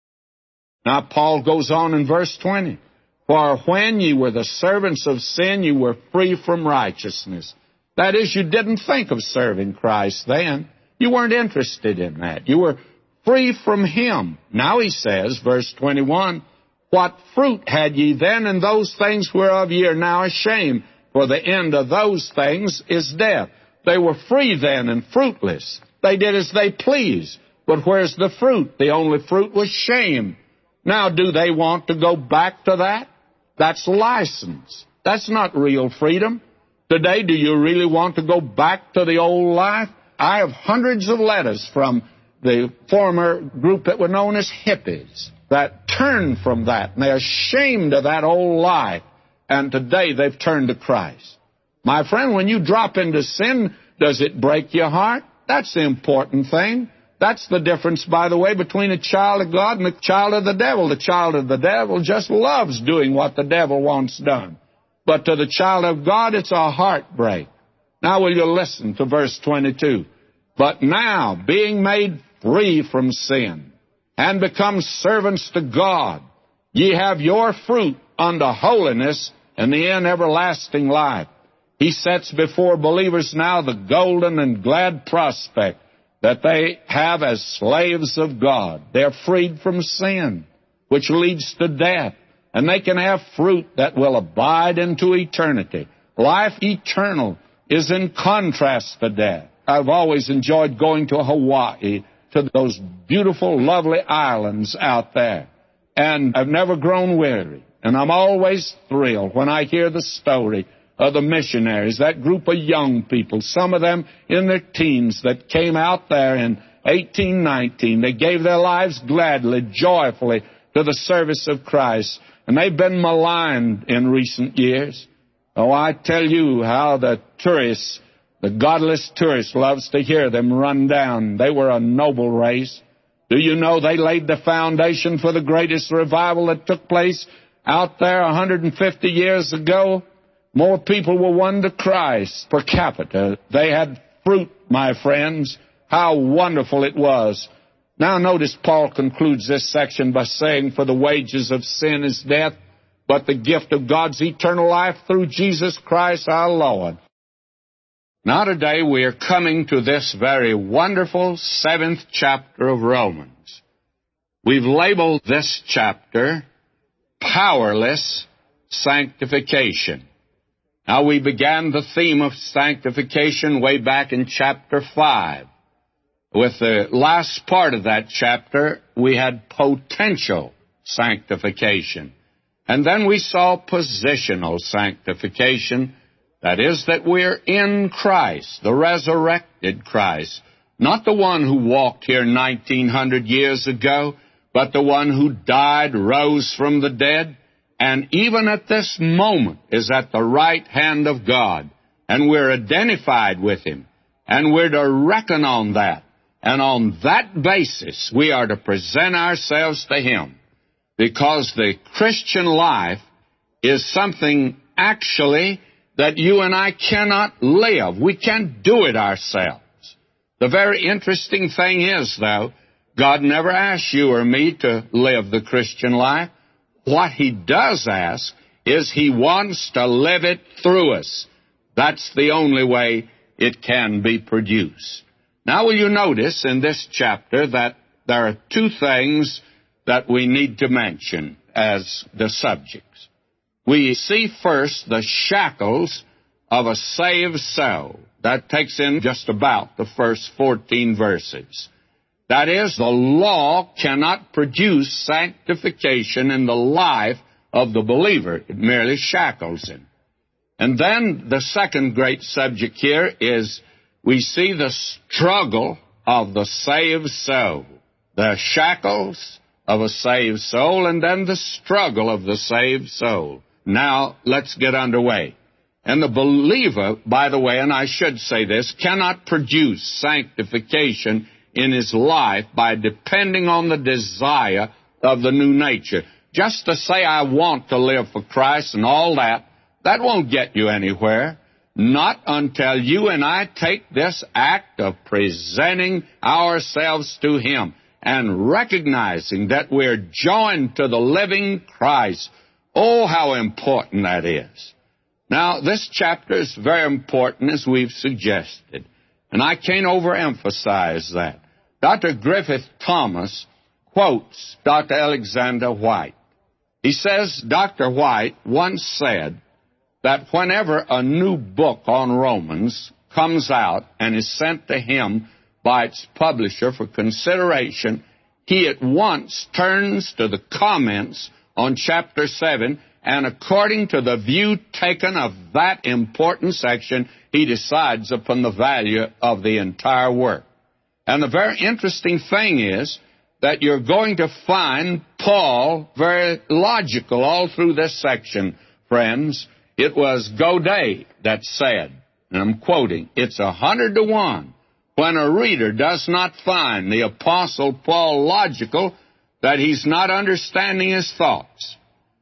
Now, Paul goes on in verse 20. For when ye were the servants of sin, you were free from righteousness. That is, you didn't think of serving Christ then. You weren't interested in that. You were free from him. Now he says, verse 21, what fruit had ye then in those things whereof ye are now ashamed? For the end of those things is death. They were free then and fruitless. They did as they pleased. But where's the fruit? The only fruit was shame. Now, do they want to go back to that? That's license. That's not real freedom. Today, do you really want to go back to the old life? I have hundreds of letters from the former group that were known as hippies that turned from that, and they're ashamed of that old life, and today they've turned to Christ. My friend, when you drop into sin, does it break your heart? That's the important thing. That's the difference, by the way, between a child of God and a child of the devil. The child of the devil just loves doing what the devil wants done. But to the child of God, it's a heartbreak. Now will you listen to verse 22. But now, being made free from sin, and become servants to God, ye have your fruit unto holiness and the end everlasting life. He sets before believers now the golden and glad prospect that they have as slaves of God. They're freed from sin, which leads to death, and they can have fruit that will abide into eternity. Life eternal is in contrast to death. I've always enjoyed going to Hawaii, to those beautiful, lovely islands out there, and I've never grown weary, and I'm always thrilled when I hear the story of the missionaries, that group of young people, some of them in their teens that came out there in 1819. They gave their lives gladly, joyfully to the service of Christ. And they've been maligned in recent years. Oh, I tell you how the tourists, the godless tourist, loves to hear them run down. They were a noble race. Do you know they laid the foundation for the greatest revival that took place out there 150 years ago? More people were won to Christ per capita. They had fruit, my friends. How wonderful it was. Now notice Paul concludes this section by saying, for the wages of sin is death, but the gift of God's eternal life through Jesus Christ our Lord. Now today we are coming to this very wonderful 7th chapter of Romans. We've labeled this chapter Powerless Sanctification. Now, we began the theme of sanctification way back in chapter 5. With the last part of that chapter, we had potential sanctification. And then we saw positional sanctification. That is, that we're in Christ, the resurrected Christ. Not the one who walked here 1900 years ago, but the one who died, rose from the dead, and even at this moment is at the right hand of God. And we're identified with Him. And we're to reckon on that. And on that basis, we are to present ourselves to Him. Because the Christian life is something actually that you and I cannot live. We can't do it ourselves. The very interesting thing is, though, God never asks you or me to live the Christian life. What He does ask is He wants to live it through us. That's the only way it can be produced. Now, will you notice in this chapter that there are two things that we need to mention as the subjects. We see first the shackles of a saved soul. That takes in just about the first 14 verses. That is, the law cannot produce sanctification in the life of the believer. It merely shackles him. And then the second great subject here is we see the struggle of the saved soul. The shackles of a saved soul, and then the struggle of the saved soul. Now, let's get underway. And the believer, by the way, and I should say this, cannot produce sanctification in his life by depending on the desire of the new nature. Just to say, I want to live for Christ and all that, that won't get you anywhere. Not until you and I take this act of presenting ourselves to Him and recognizing that we're joined to the living Christ. Oh, how important that is. Now, this chapter is very important, as we've suggested. And I can't overemphasize that. Dr. Griffith Thomas quotes Dr. Alexander White. He says Dr. White once said that whenever a new book on Romans comes out and is sent to him by its publisher for consideration, he at once turns to the comments on chapter 7, and according to the view taken of that important section, he decides upon the value of the entire work. And the very interesting thing is that you're going to find Paul very logical all through this section, friends. It was Godet that said, and I'm quoting, "It's 100 to 1 when a reader does not find the Apostle Paul logical that he's not understanding his thoughts."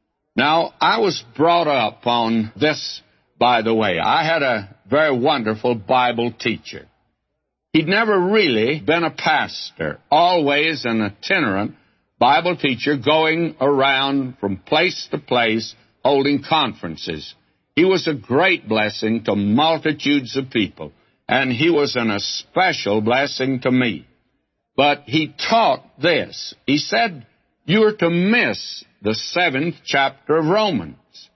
Now, I was brought up on this, by the way. I had a very wonderful Bible teacher. He'd never really been a pastor, always an itinerant Bible teacher going around from place to place holding conferences. He was a great blessing to multitudes of people, and he was an especial blessing to me. But he taught this. He said, "You're to miss the 7th chapter of Romans."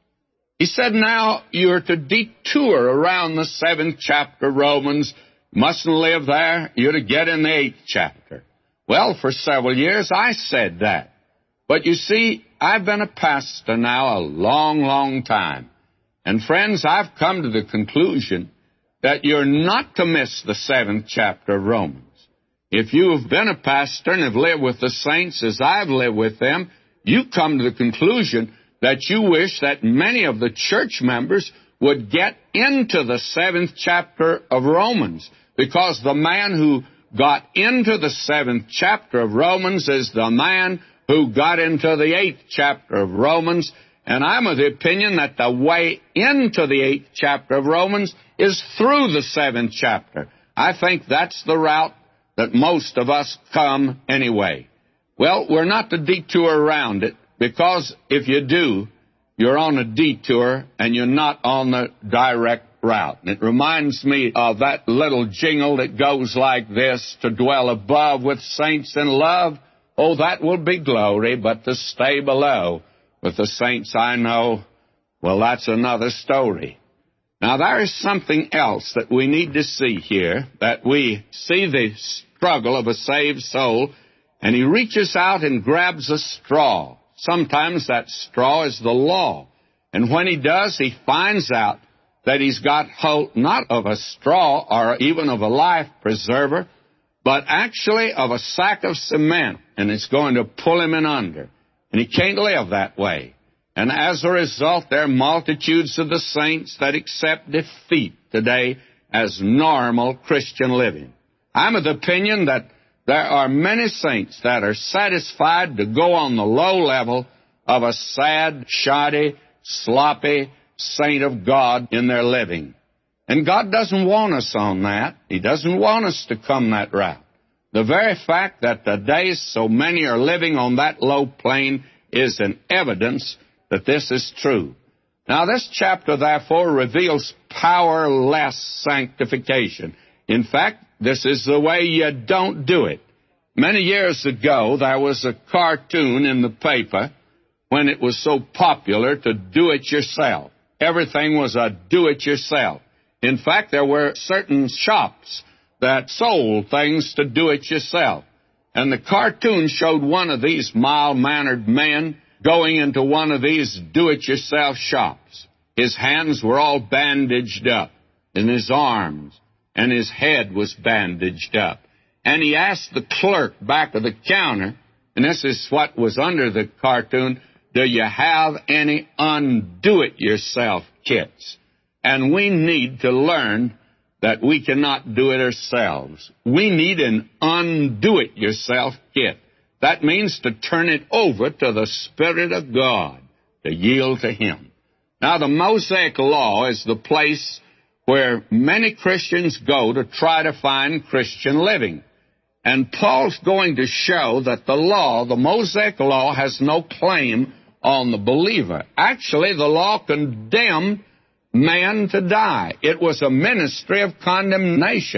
He said, "Now you're to detour around the 7th chapter of Romans. Mustn't live there. You're to get in the 8th chapter." Well, for several years I said that. But you see, I've been a pastor now a long, long time. And friends, I've come to the conclusion that you're not to miss the 7th chapter of Romans. If you have been a pastor and have lived with the saints as I've lived with them, you come to the conclusion that you wish that many of the church members would get into the 7th chapter of Romans, because the man who got into the 7th chapter of Romans is the man who got into the 8th chapter of Romans. And I'm of the opinion that the way into the 8th chapter of Romans is through the 7th chapter. I think that's the route that most of us come anyway. Well, we're not to detour around it, because if you do, you're on a detour and you're not on the direct route. And it reminds me of that little jingle that goes like this: "To dwell above with saints in love, oh, that will be glory, but to stay below with the saints I know, well, that's another story." Now, there is something else that we need to see here, that we see the struggle of a saved soul, and he reaches out and grabs a straw. Sometimes that straw is the law. And when he does, he finds out that he's got hold not of a straw or even of a life preserver, but actually of a sack of cement, and it's going to pull him in under. And he can't live that way. And as a result, there are multitudes of the saints that accept defeat today as normal Christian living. I'm of the opinion that there are many saints that are satisfied to go on the low level of a sad, shoddy, sloppy saint of God in their living. And God doesn't want us on that. He doesn't want us to come that route. The very fact that today so many are living on that low plane is an evidence that this is true. Now, this chapter, therefore, reveals powerless sanctification. In fact, this is the way you don't do it. Many years ago, there was a cartoon in the paper when it was so popular to do it yourself. Everything was a do-it-yourself. In fact, there were certain shops that sold things to do it yourself. And the cartoon showed one of these mild-mannered men going into one of these do-it-yourself shops. His hands were all bandaged up, and his arms, and his head was bandaged up. And he asked the clerk back of the counter, and this is what was under the cartoon, "Do you have any undo-it-yourself kits?" And we need to learn that we cannot do it ourselves. We need an undo-it-yourself kit. That means to turn it over to the Spirit of God, to yield to Him. Now, the Mosaic Law is the place where many Christians go to try to find Christian living. And Paul's going to show that the law, the Mosaic Law, has no claim on the believer. Actually, the law condemned man to die. It was a ministry of condemnation.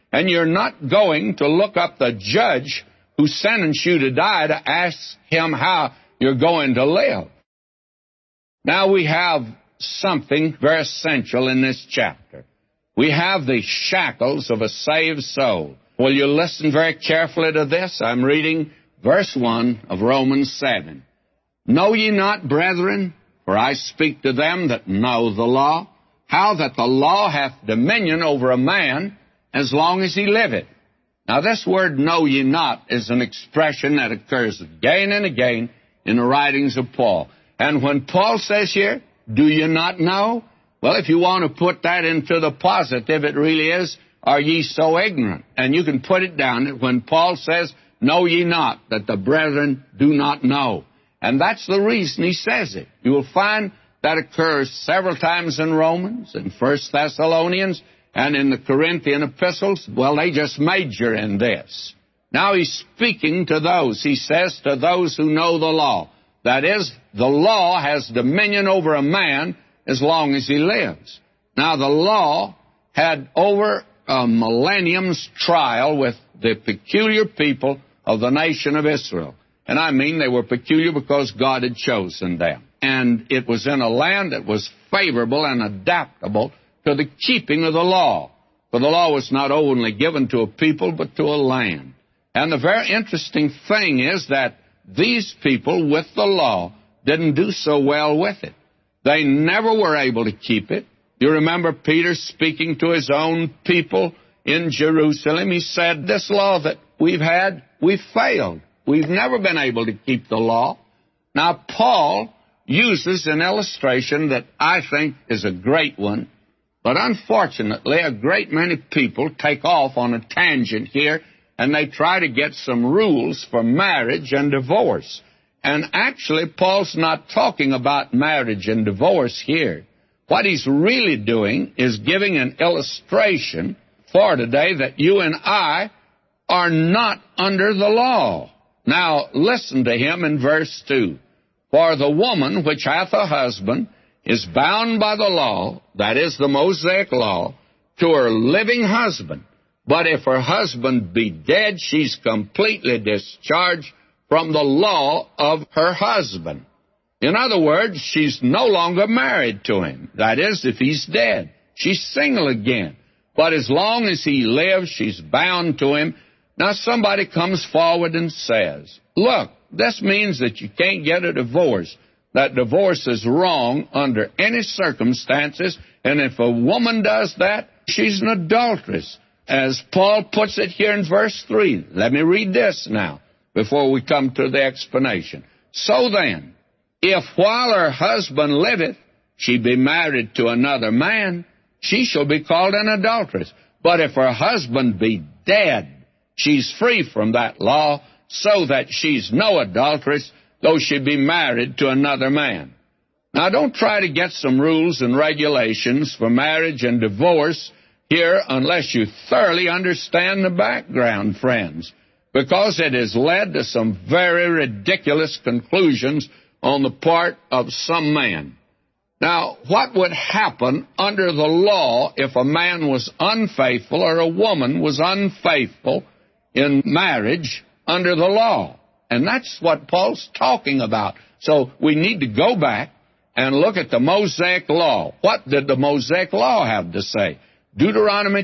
and you're not going to look up the judge who sentenced you to die to ask him how you're going to live. Now we have something very essential in this chapter. We have the shackles of a saved soul. Will you listen very carefully to this? I'm reading verse 1 of Romans 7. Know ye not, brethren, for I speak to them that know the law, how that the law hath dominion over a man as long as he liveth. Now this word know ye not is an expression that occurs again and again in the writings of Paul. And when Paul says here, do you not know? Well, if you want to put that into the positive, it really is, are ye so ignorant? And you can put it down that when Paul says, know ye not, that the brethren do not know. And that's the reason he says it. You will find that occurs several times in Romans, in 1 Thessalonians, and in the Corinthian epistles. Well, they just major in this. Now he's speaking to those. He says to those who know the law. That is, the law has dominion over a man as long as he lives. Now, the law had over a millennium's trial with the peculiar people of the nation of Israel. And I mean they were peculiar because God had chosen them. And it was in a land that was favorable and adaptable to the keeping of the law. For the law was not only given to a people, but to a land. And the very interesting thing is that these people with the law didn't do so well with it. They never were able to keep it. You remember Peter speaking to his own people in Jerusalem. He said, this law that we've had, we've failed. We've never been able to keep the law. Now, Paul uses an illustration that I think is a great one, but unfortunately, a great many people take off on a tangent here, and they try to get some rules for marriage and divorce. And actually, Paul's not talking about marriage and divorce here. What he's really doing is giving an illustration for today that you and I are not under the law. Now, listen to him in verse 2. For the woman which hath a husband is bound by the law, that is the Mosaic law, to her living husband. But if her husband be dead, she's completely discharged from the law of her husband. In other words, she's no longer married to him. That is, if he's dead. She's single again. But as long as he lives, she's bound to him. Now somebody comes forward and says, look, this means that you can't get a divorce. That divorce is wrong under any circumstances, and if a woman does that, she's an adulteress. As Paul puts it here in verse 3. Let me read this now before we come to the explanation. So then, if while her husband liveth, she be married to another man, she shall be called an adulteress. But if her husband be dead, she's free from that law, so that she's no adulteress, though she be married to another man. Now, don't try to get some rules and regulations for marriage and divorce here unless you thoroughly understand the background, friends, because it has led to some very ridiculous conclusions on the part of some men. Now, what would happen under the law if a man was unfaithful or a woman was unfaithful in marriage under the law? And that's what Paul's talking about. So we need to go back and look at the Mosaic law. What did the Mosaic law have to say? Deuteronomy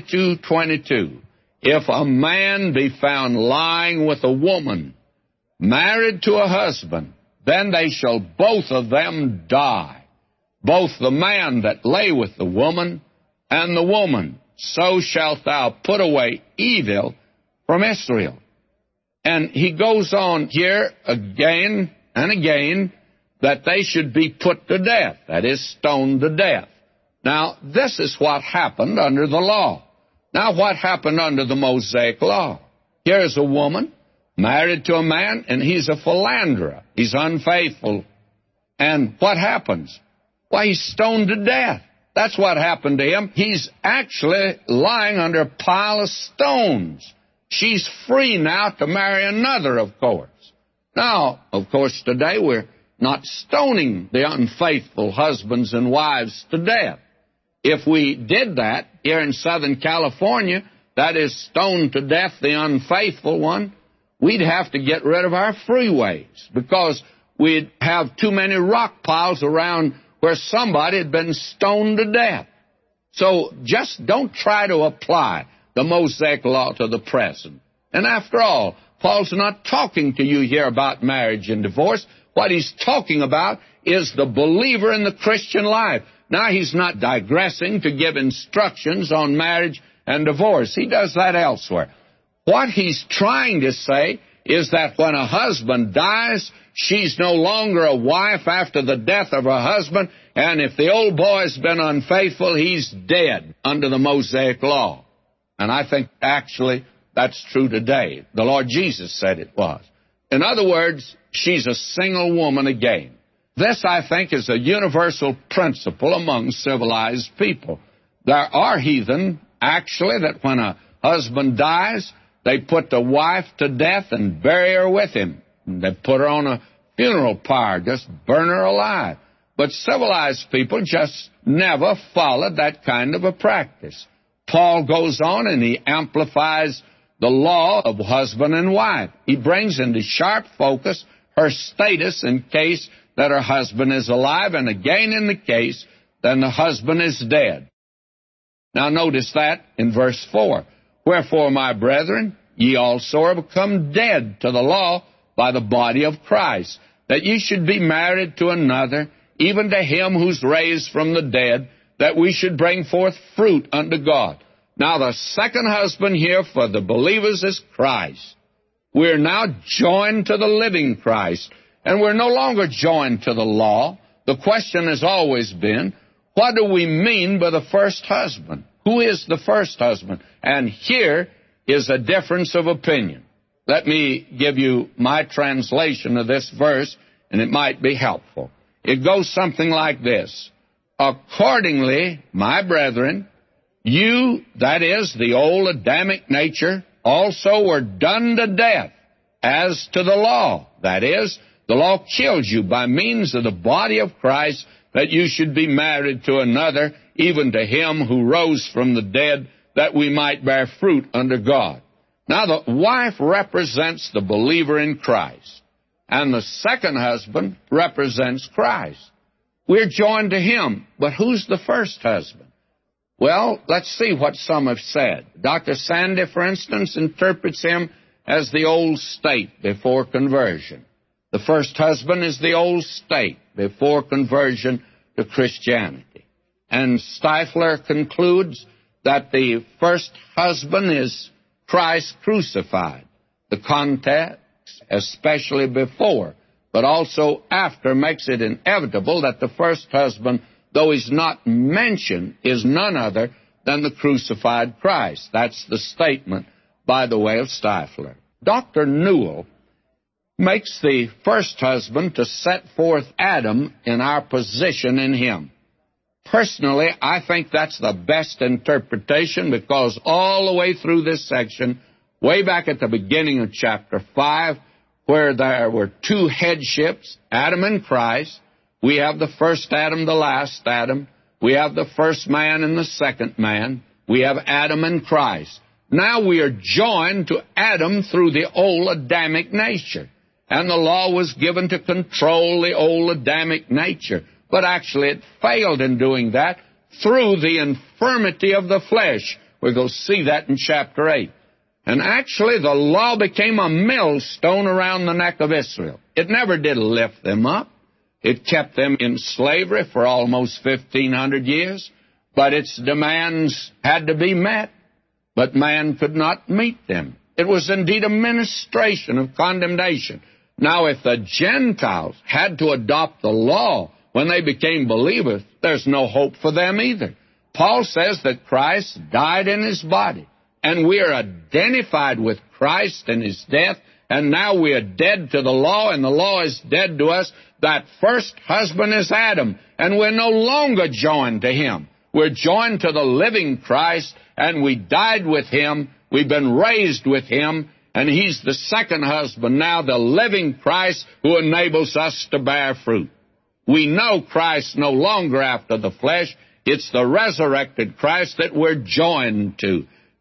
22:22. If a man be found lying with a woman married to a husband, then they shall both of them die, both the man that lay with the woman and the woman. So shalt thou put away evil from Israel. And he goes on here again and again that they should be put to death, that is, stoned to death. Now, this is what happened under the law. Now, what happened under the Mosaic law? Here's a woman married to a man, and he's a philanderer. He's unfaithful. And what happens? Why, he's stoned to death. That's what happened to him. He's actually lying under a pile of stones. She's free now to marry another, of course. Now, of course, today we're not stoning the unfaithful husbands and wives to death. If we did that here in Southern California, that is, stone to death the unfaithful one, we'd have to get rid of our freeways because we'd have too many rock piles around where somebody had been stoned to death. So just don't try to apply the Mosaic law to the present. And after all, Paul's not talking to you here about marriage and divorce. What he's talking about is the believer in the Christian life. Now, he's not digressing to give instructions on marriage and divorce. He does that elsewhere. What he's trying to say is that when a husband dies, she's no longer a wife after the death of her husband, and if the old boy's been unfaithful, he's dead under the Mosaic law. And I think actually that's true today. The Lord Jesus said it was. In other words, she's a single woman again. This, I think, is a universal principle among civilized people. There are heathen, actually, that when a husband dies, they put the wife to death and bury her with him. They put her on a funeral pyre, just burn her alive. But civilized people just never followed that kind of a practice. Paul goes on and he amplifies the law of husband and wife. He brings into sharp focus her status in case that her husband is alive, and again in the case that the husband is dead. Now notice that in verse 4. Wherefore, my brethren, ye also are become dead to the law by the body of Christ, that ye should be married to another, even to him who's raised from the dead, that we should bring forth fruit unto God. Now, the second husband here for the believers is Christ. We're now joined to the living Christ, and we're no longer joined to the law. The question has always been, what do we mean by the first husband? Who is the first husband? And here is a difference of opinion. Let me give you my translation of this verse, and it might be helpful. It goes something like this. Accordingly, my brethren, you, that is, the old Adamic nature, also were done to death as to the law. That is, the law kills you by means of the body of Christ, that you should be married to another, even to him who rose from the dead, that we might bear fruit unto God. Now, the wife represents the believer in Christ, and the second husband represents Christ. We're joined to him, but who's the first husband? Well, let's see what some have said. Dr. Sandy, for instance, interprets him as the old state before conversion. The first husband is the old state before conversion to Christianity. And Stifler concludes that the first husband is Christ crucified. The context, especially before, but also after, makes it inevitable that the first husband, though he's not mentioned, is none other than the crucified Christ. That's the statement by the way of Stifler. Dr. Newell makes the first husband to set forth Adam in our position in him. Personally, I think that's the best interpretation, because all the way through this section, way back at the beginning of chapter 5, where there were two headships, Adam and Christ, we have the first Adam, the last Adam. We have the first man and the second man. We have Adam and Christ. Now we are joined to Adam through the old Adamic nature. And the law was given to control the old Adamic nature. But actually it failed in doing that through the infirmity of the flesh. We're going to see that in chapter 8. And actually the law became a millstone around the neck of Israel. It never did lift them up. It kept them in slavery for almost 1,500 years, but its demands had to be met, but man could not meet them. It was indeed a ministration of condemnation. Now, if the Gentiles had to adopt the law when they became believers, there's no hope for them either. Paul says that Christ died in his body, and we are identified with Christ in his death, and now we are dead to the law, and the law is dead to us. That first husband is Adam, and we're no longer joined to him. We're joined to the living Christ, and we died with him. We've been raised with him, and he's the second husband now, the living Christ who enables us to bear fruit. We know Christ no longer after the flesh. It's the resurrected Christ that we're joined to.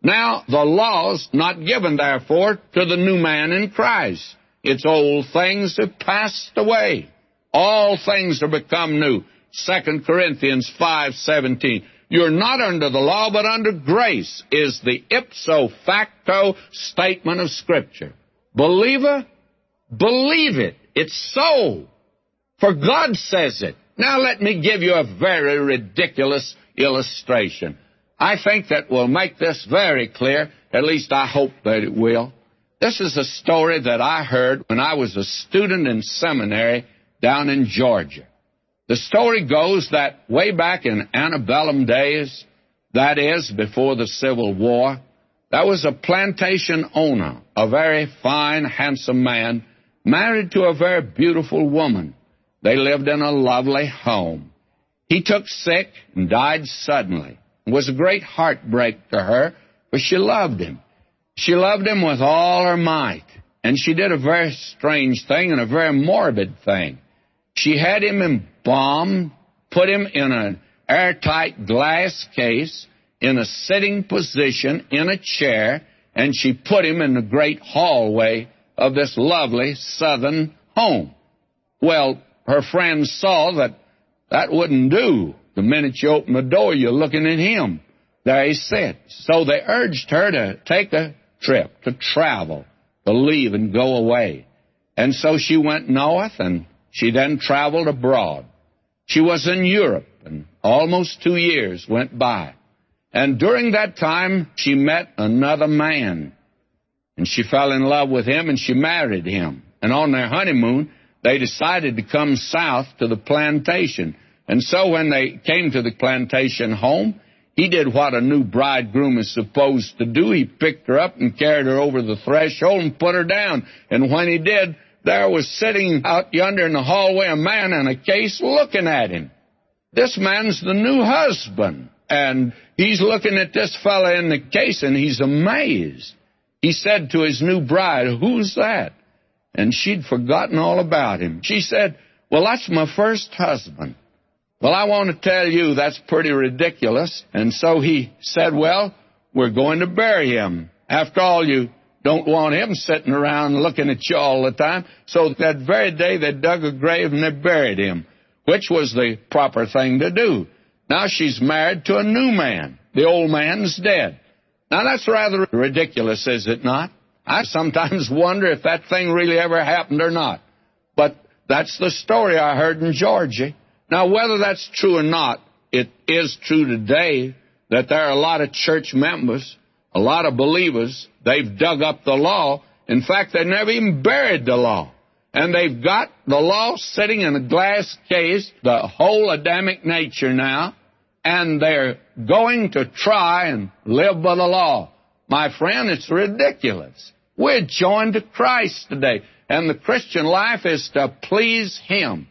Now, the law's not given, therefore, to the new man in Christ. Its old things have passed away. All things are become new. 2 Corinthians 5:17. You're not under the law, but under grace, is the ipso facto statement of Scripture. Believer, believe it. It's so. For God says it. Now let me give you a very ridiculous illustration. I think that will make this very clear. At least I hope that it will. This is a story that I heard when I was a student in seminary down in Georgia. The story goes that way back in antebellum days, that is, before the Civil War, there was a plantation owner, a very fine, handsome man, married to a very beautiful woman. They lived in a lovely home. He took sick and died suddenly. It was a great heartbreak to her, but she loved him. She loved him with all her might, and she did a very strange thing and a very morbid thing. She had him embalmed, put him in an airtight glass case, in a sitting position, in a chair, and she put him in the great hallway of this lovely southern home. Well, her friends saw that that wouldn't do. The minute you open the door, you're looking at him. There he sits. So they urged her to take a trip, to travel, to leave and go away. And so she went north, and she then traveled abroad. She was in Europe, and almost 2 years went by. And during that time, she met another man. And she fell in love with him, and she married him. And on their honeymoon, they decided to come south to the plantation. And so when they came to the plantation home, he did what a new bridegroom is supposed to do. He picked her up and carried her over the threshold and put her down. And when he did, there was sitting out yonder in the hallway a man in a case looking at him. This man's the new husband. And he's looking at this fella in the case, and he's amazed. He said to his new bride, "Who's that?" And she'd forgotten all about him. She said, "Well, that's my first husband." "Well, I want to tell you that's pretty ridiculous." And so he said, "Well, we're going to bury him. After all, you don't want him sitting around looking at you all the time." So that very day they dug a grave and they buried him, which was the proper thing to do. Now she's married to a new man. The old man's dead. Now that's rather ridiculous, is it not? I sometimes wonder if that thing really ever happened or not. But that's the story I heard in Georgia. Now, whether that's true or not, it is true today that there are a lot of church members, a lot of believers, they've dug up the law. In fact, they never even buried the law. And they've got the law sitting in a glass case, the whole Adamic nature now, and they're going to try and live by the law. My friend, it's ridiculous. We're joined to Christ today, and the Christian life is to please Him.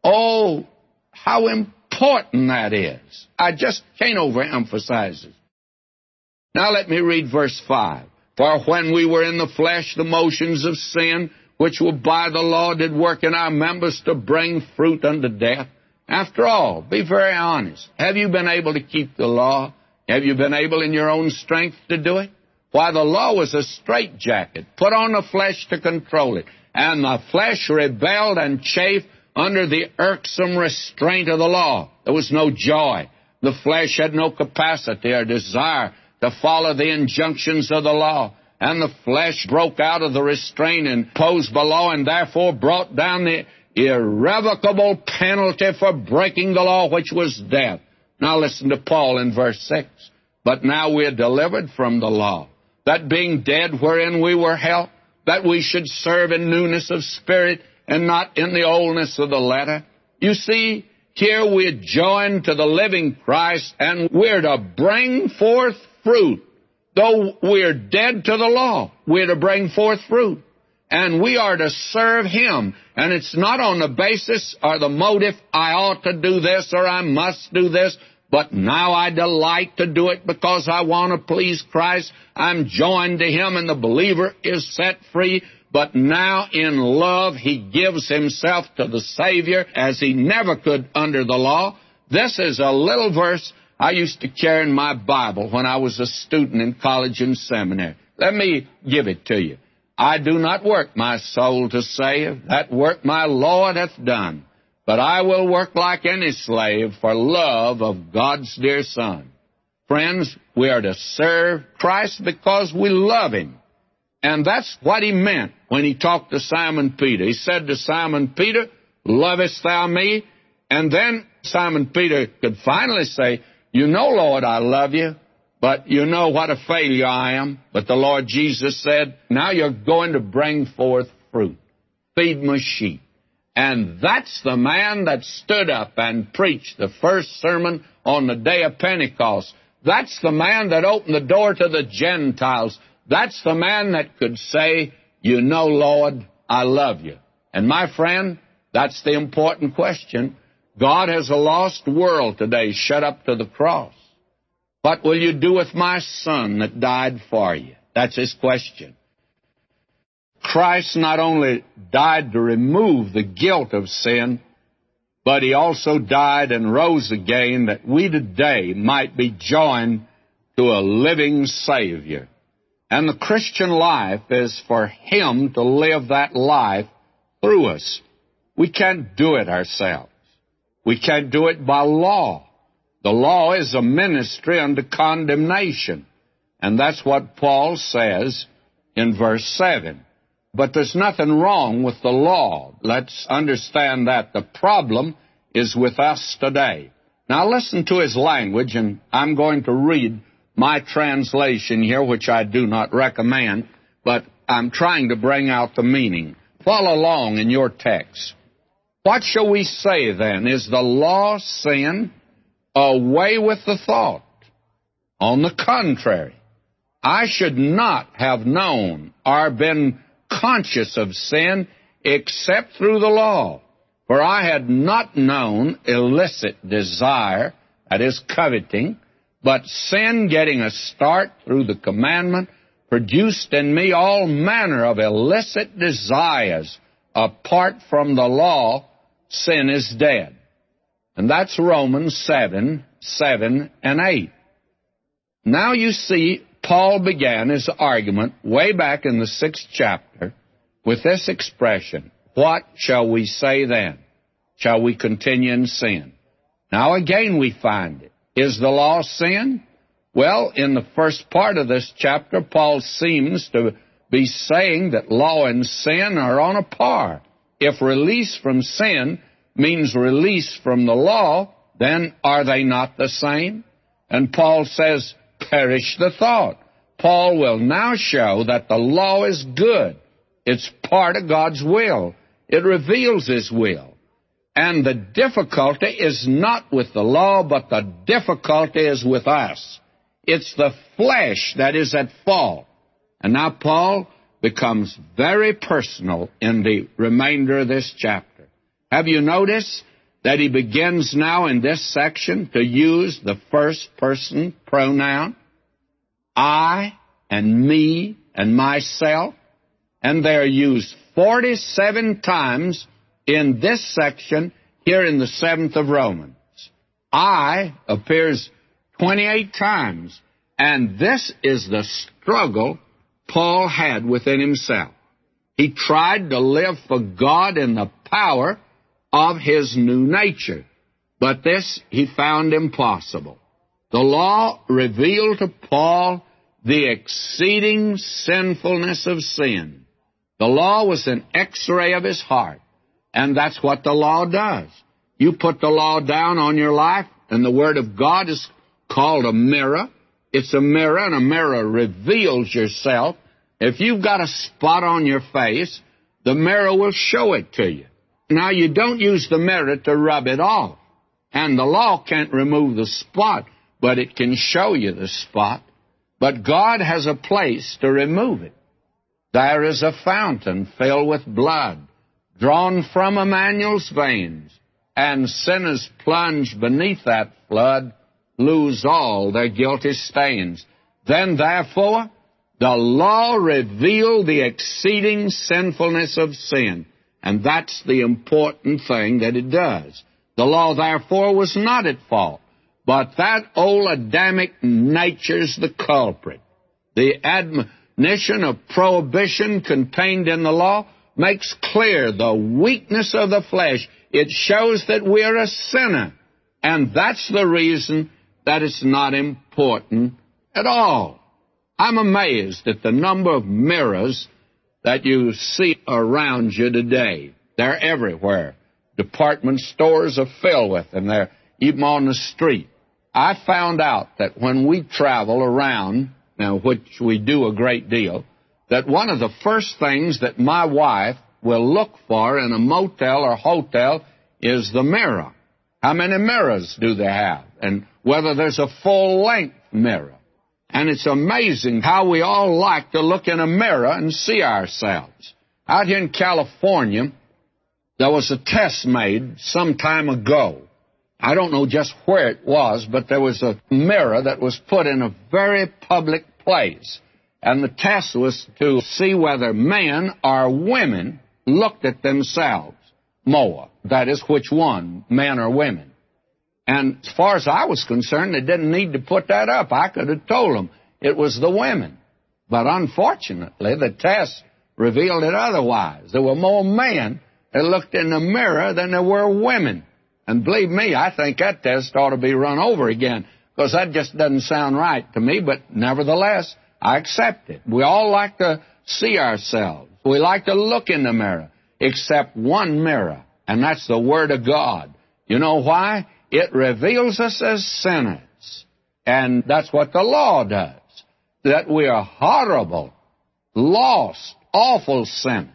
Oh, how important that is. I just can't overemphasize it. Now let me read verse 5. "For when we were in the flesh, the motions of sin, which were by the law, did work in our members to bring fruit unto death." After all, be very honest. Have you been able to keep the law? Have you been able in your own strength to do it? Why, the law was a straitjacket put on the flesh to control it. And the flesh rebelled and chafed under the irksome restraint of the law. There was no joy. The flesh had no capacity or desire to follow the injunctions of the law. And the flesh broke out of the restraint imposed by law, and therefore brought down the irrevocable penalty for breaking the law, which was death. Now listen to Paul in verse 6. "But now we are delivered from the law, that being dead wherein we were held, that we should serve in newness of spirit and not in the oldness of the letter." You see, here we're joined to the living Christ, and we're to bring forth fruit. Though we're dead to the law, we're to bring forth fruit. And we are to serve Him. And it's not on the basis or the motive, I ought to do this or I must do this, but now I delight to do it because I want to please Christ. I'm joined to Him, and the believer is set free. But now in love he gives himself to the Savior as he never could under the law. This is a little verse I used to carry in my Bible when I was a student in college and seminary. Let me give it to you. I do not work my soul to save. That work my Lord hath done. But I will work like any slave for love of God's dear Son. Friends, we are to serve Christ because we love Him. And that's what He meant when He talked to Simon Peter. He said to Simon Peter, lovest thou me? And then Simon Peter could finally say, you know, Lord, I love you, but you know what a failure I am. But the Lord Jesus said, now you're going to bring forth fruit. Feed my sheep. And that's the man that stood up and preached the first sermon on the day of Pentecost. That's the man that opened the door to the Gentiles. That's the man that could say, you know, Lord, I love you. And my friend, that's the important question. God has a lost world today shut up to the cross. What will you do with my Son that died for you? That's His question. Christ not only died to remove the guilt of sin, but He also died and rose again that we today might be joined to a living Savior. And the Christian life is for Him to live that life through us. We can't do it ourselves. We can't do it by law. The law is a ministry unto condemnation. And that's what Paul says in verse 7. But there's nothing wrong with the law. Let's understand that. The problem is with us today. Now listen to his language, and I'm going to read my translation here, which I do not recommend, but I'm trying to bring out the meaning. Follow along in your text. What shall we say then? Is the law sin? Away with the thought. On the contrary, I should not have known or been conscious of sin except through the law. For I had not known illicit desire, that is coveting, but sin getting a start through the commandment produced in me all manner of illicit desires. Apart from the law, sin is dead. And that's Romans 7, 7 and 8. Now you see, Paul began his argument way back in the 6th chapter with this expression, what shall we say then? Shall we continue in sin? Now again we find it. Is the law sin? Well, in the first part of this chapter, Paul seems to be saying that law and sin are on a par. If release from sin means release from the law, then are they not the same? And Paul says, perish the thought. Paul will now show that the law is good. It's part of God's will. It reveals His will. And the difficulty is not with the law, but the difficulty is with us. It's the flesh that is at fault. And now Paul becomes very personal in the remainder of this chapter. Have you noticed that he begins now in this section to use the first-person pronoun? I and me and myself. And they are used 47 times in this section here in the 7th of Romans. I appears 28 times. And this is the struggle Paul had within himself. He tried to live for God in the power of his new nature. But this he found impossible. The law revealed to Paul the exceeding sinfulness of sin. The law was an x-ray of his heart. And that's what the law does. You put the law down on your life, and the Word of God is called a mirror. It's a mirror, and a mirror reveals yourself. If you've got a spot on your face, the mirror will show it to you. Now, you don't use the mirror to rub it off. And the law can't remove the spot, but it can show you the spot. But God has a place to remove it. There is a fountain filled with blood, drawn from Emmanuel's veins, and sinners plunged beneath that flood lose all their guilty stains. Then, therefore, the law revealed the exceeding sinfulness of sin. And that's the important thing that it does. The law, therefore, was not at fault, But that old Adamic nature's the culprit. The admonition of prohibition contained in the law makes clear the weakness of the flesh. It shows that we're a sinner. And that's the reason that it's not important at all. I'm amazed at the number of mirrors that you see around you today. They're everywhere. Department stores are filled with them. They're even on the street. I found out that when we travel around, now which we do a great deal, that one of the first things that my wife will look for in a motel or hotel is the mirror. How many mirrors do they have? And whether there's a full-length mirror. And it's amazing how we all like to look in a mirror and see ourselves. Out here in California, there was a test made some time ago. I don't know just where it was, but there was a mirror that was put in a very public place. And the test was to see whether men or women looked at themselves more. That is, which one, men or women. And as far as I was concerned, they didn't need to put that up. I could have told them it was the women. But unfortunately, the test revealed it otherwise. There were more men that looked in the mirror than there were women. And believe me, I think that test ought to be run over again, because that just doesn't sound right to me. But nevertheless, I accept it. We all like to see ourselves. We like to look in the mirror, except one mirror, and that's the Word of God. You know why? It reveals us as sinners. And that's what the law does, that we are horrible, lost, awful sinners.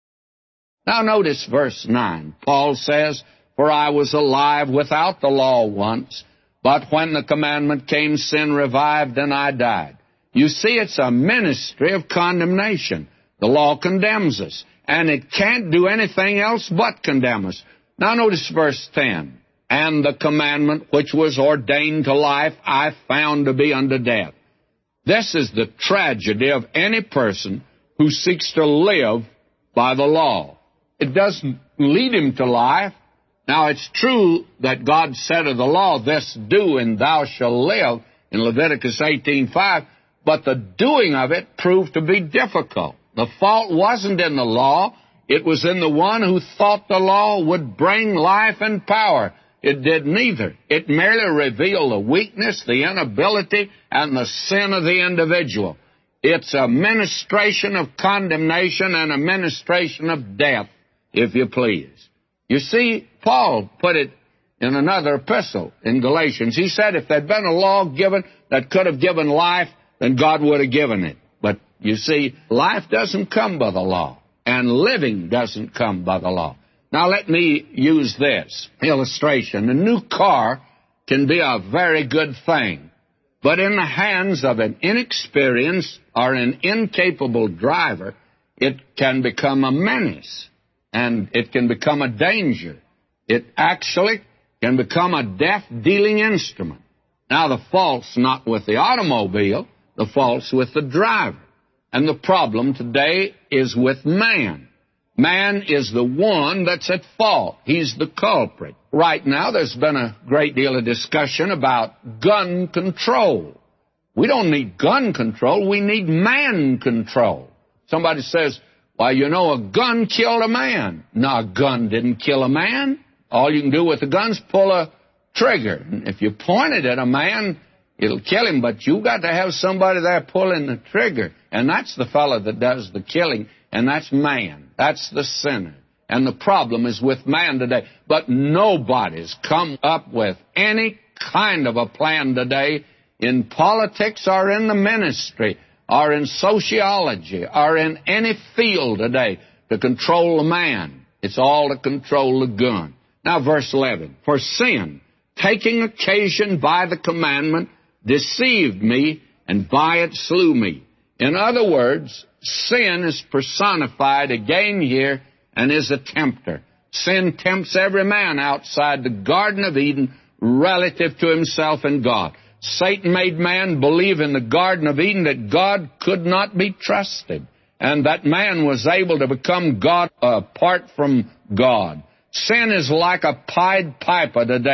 Now notice verse 9. Paul says, "For I was alive without the law once, but when the commandment came, sin revived and I died." You see, it's a ministry of condemnation. The law condemns us, and it can't do anything else but condemn us. Now notice verse 10. "And the commandment which was ordained to life I found to be unto death." This is the tragedy of any person who seeks to live by the law. It doesn't lead him to life. Now, it's true that God said of the law, "This do, and thou shalt live," in Leviticus 18:5, but the doing of it proved to be difficult. The fault wasn't in the law. It was in the one who thought the law would bring life and power. It did neither. It merely revealed the weakness, the inability, and the sin of the individual. It's a ministration of condemnation and a ministration of death, if you please. You see, Paul put it in another epistle in Galatians. He said if there'd been a law given that could have given life, then God would have given it. But you see, life doesn't come by the law, and living doesn't come by the law. Now let me use this illustration. A new car can be a very good thing, but in the hands of an inexperienced or an incapable driver, it can become a menace, and it can become a danger. It actually can become a death-dealing instrument. Now the fault's not with the automobile, the fault's with the driver. And the problem today is with man. Man is the one that's at fault. He's the culprit. Right now, there's been a great deal of discussion about gun control. We don't need gun control. We need man control. Somebody says, "Well, you know, a gun killed a man." No, a gun didn't kill a man. All you can do with a gun's pull a trigger. And if you point it at a man, it'll kill him, but you got to have somebody there pulling the trigger. And that's the fellow that does the killing, and that's man. That's the sinner. And the problem is with man today. But nobody's come up with any kind of a plan today in politics or in the ministry or in sociology or in any field today to control the man. It's all to control the gun. Now, verse 11. "For sin, taking occasion by the commandment, deceived me, and by it slew me." In other words, sin is personified again here and is a tempter. Sin tempts every man outside the Garden of Eden relative to himself and God. Satan made man believe in the Garden of Eden that God could not be trusted, and that man was able to become God apart from God. Sin is like a Pied Piper today.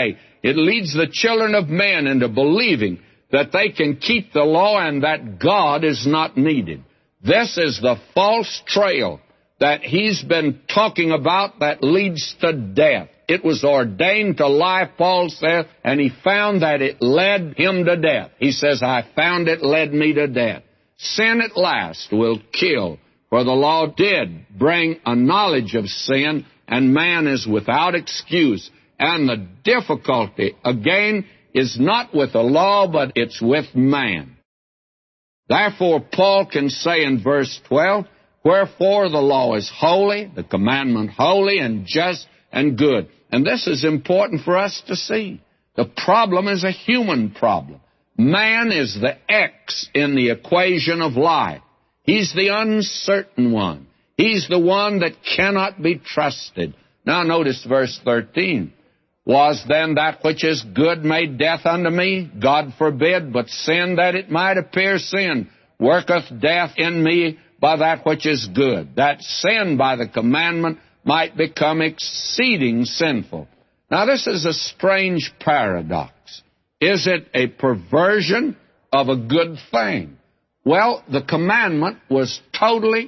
It leads the children of men into believing that they can keep the law and that God is not needed. This is the false trail that he's been talking about that leads to death. It was ordained to life, Paul says, and he found that it led him to death. He says, I found it led me to death. Sin at last will kill, for the law did bring a knowledge of sin, and man is without excuse. And the difficulty, again, is not with the law, but it's with man. Therefore, Paul can say in verse 12, wherefore the law is holy, the commandment holy and just and good. And this is important for us to see. The problem is a human problem. Man is the X in the equation of life. He's the uncertain one. He's the one that cannot be trusted. Now notice verse 13. Was then that which is good made death unto me? God forbid, but sin that it might appear sin worketh death in me by that which is good, that sin by the commandment might become exceeding sinful. Now this is a strange paradox. Is it a perversion of a good thing? Well, the commandment was totally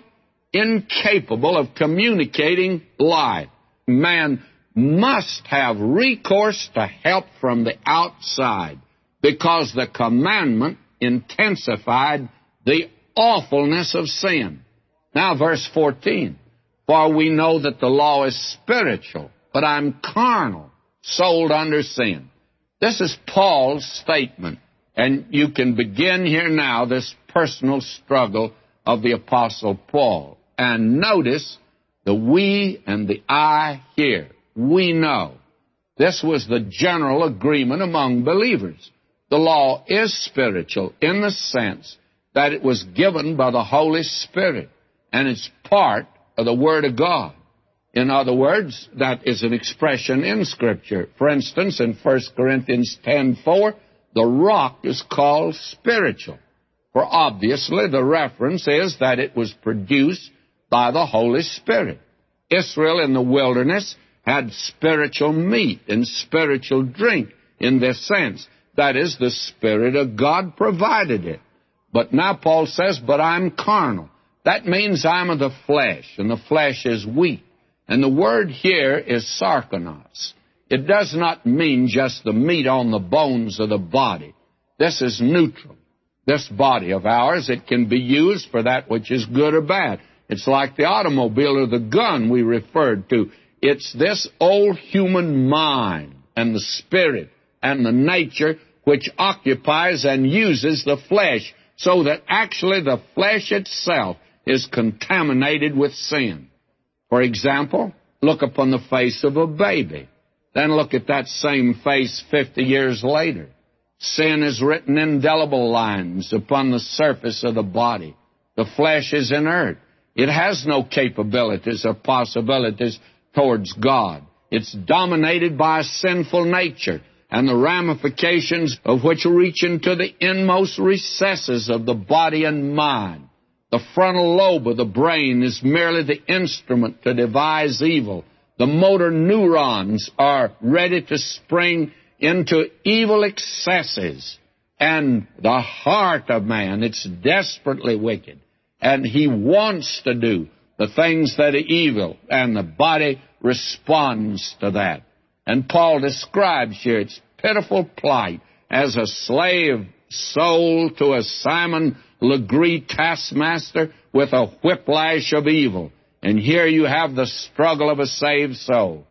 incapable of communicating life. Man must have recourse to help from the outside because the commandment intensified the awfulness of sin. Now, verse 14, for we know that the law is spiritual, but I'm carnal, sold under sin. This is Paul's statement, and you can begin here now this personal struggle of the Apostle Paul. And notice the we and the I here. We know. This was the general agreement among believers. The law is spiritual in the sense that it was given by the Holy Spirit, and it's part of the Word of God. In other words, that is an expression in Scripture. For instance, in 1 Corinthians 10:4, the rock is called spiritual. For obviously the reference is that it was produced by the Holy Spirit. Israel in the wilderness had spiritual meat and spiritual drink in this sense. That is, the Spirit of God provided it. But now Paul says, but I'm carnal. That means I'm of the flesh, and the flesh is weak. And the word here is sarkonos. It does not mean just the meat on the bones of the body. This is neutral. This body of ours, it can be used for that which is good or bad. It's like the automobile or the gun we referred to. It's this old human mind and the spirit and the nature which occupies and uses the flesh, so that actually the flesh itself is contaminated with sin. For example, look upon the face of a baby. Then look at that same face 50 years later. Sin is written in indelible lines upon the surface of the body. The flesh is inert. It has no capabilities or possibilities towards God. It's dominated by a sinful nature, and the ramifications of which reach into the inmost recesses of the body and mind. The frontal lobe of the brain is merely the instrument to devise evil. The motor neurons are ready to spring into evil excesses. And the heart of man, it's desperately wicked. And he wants to do the things that are evil, and the body responds to that. And Paul describes here its pitiful plight as a slave sold to a Simon Legree taskmaster with a whiplash of evil. And here you have the struggle of a saved soul.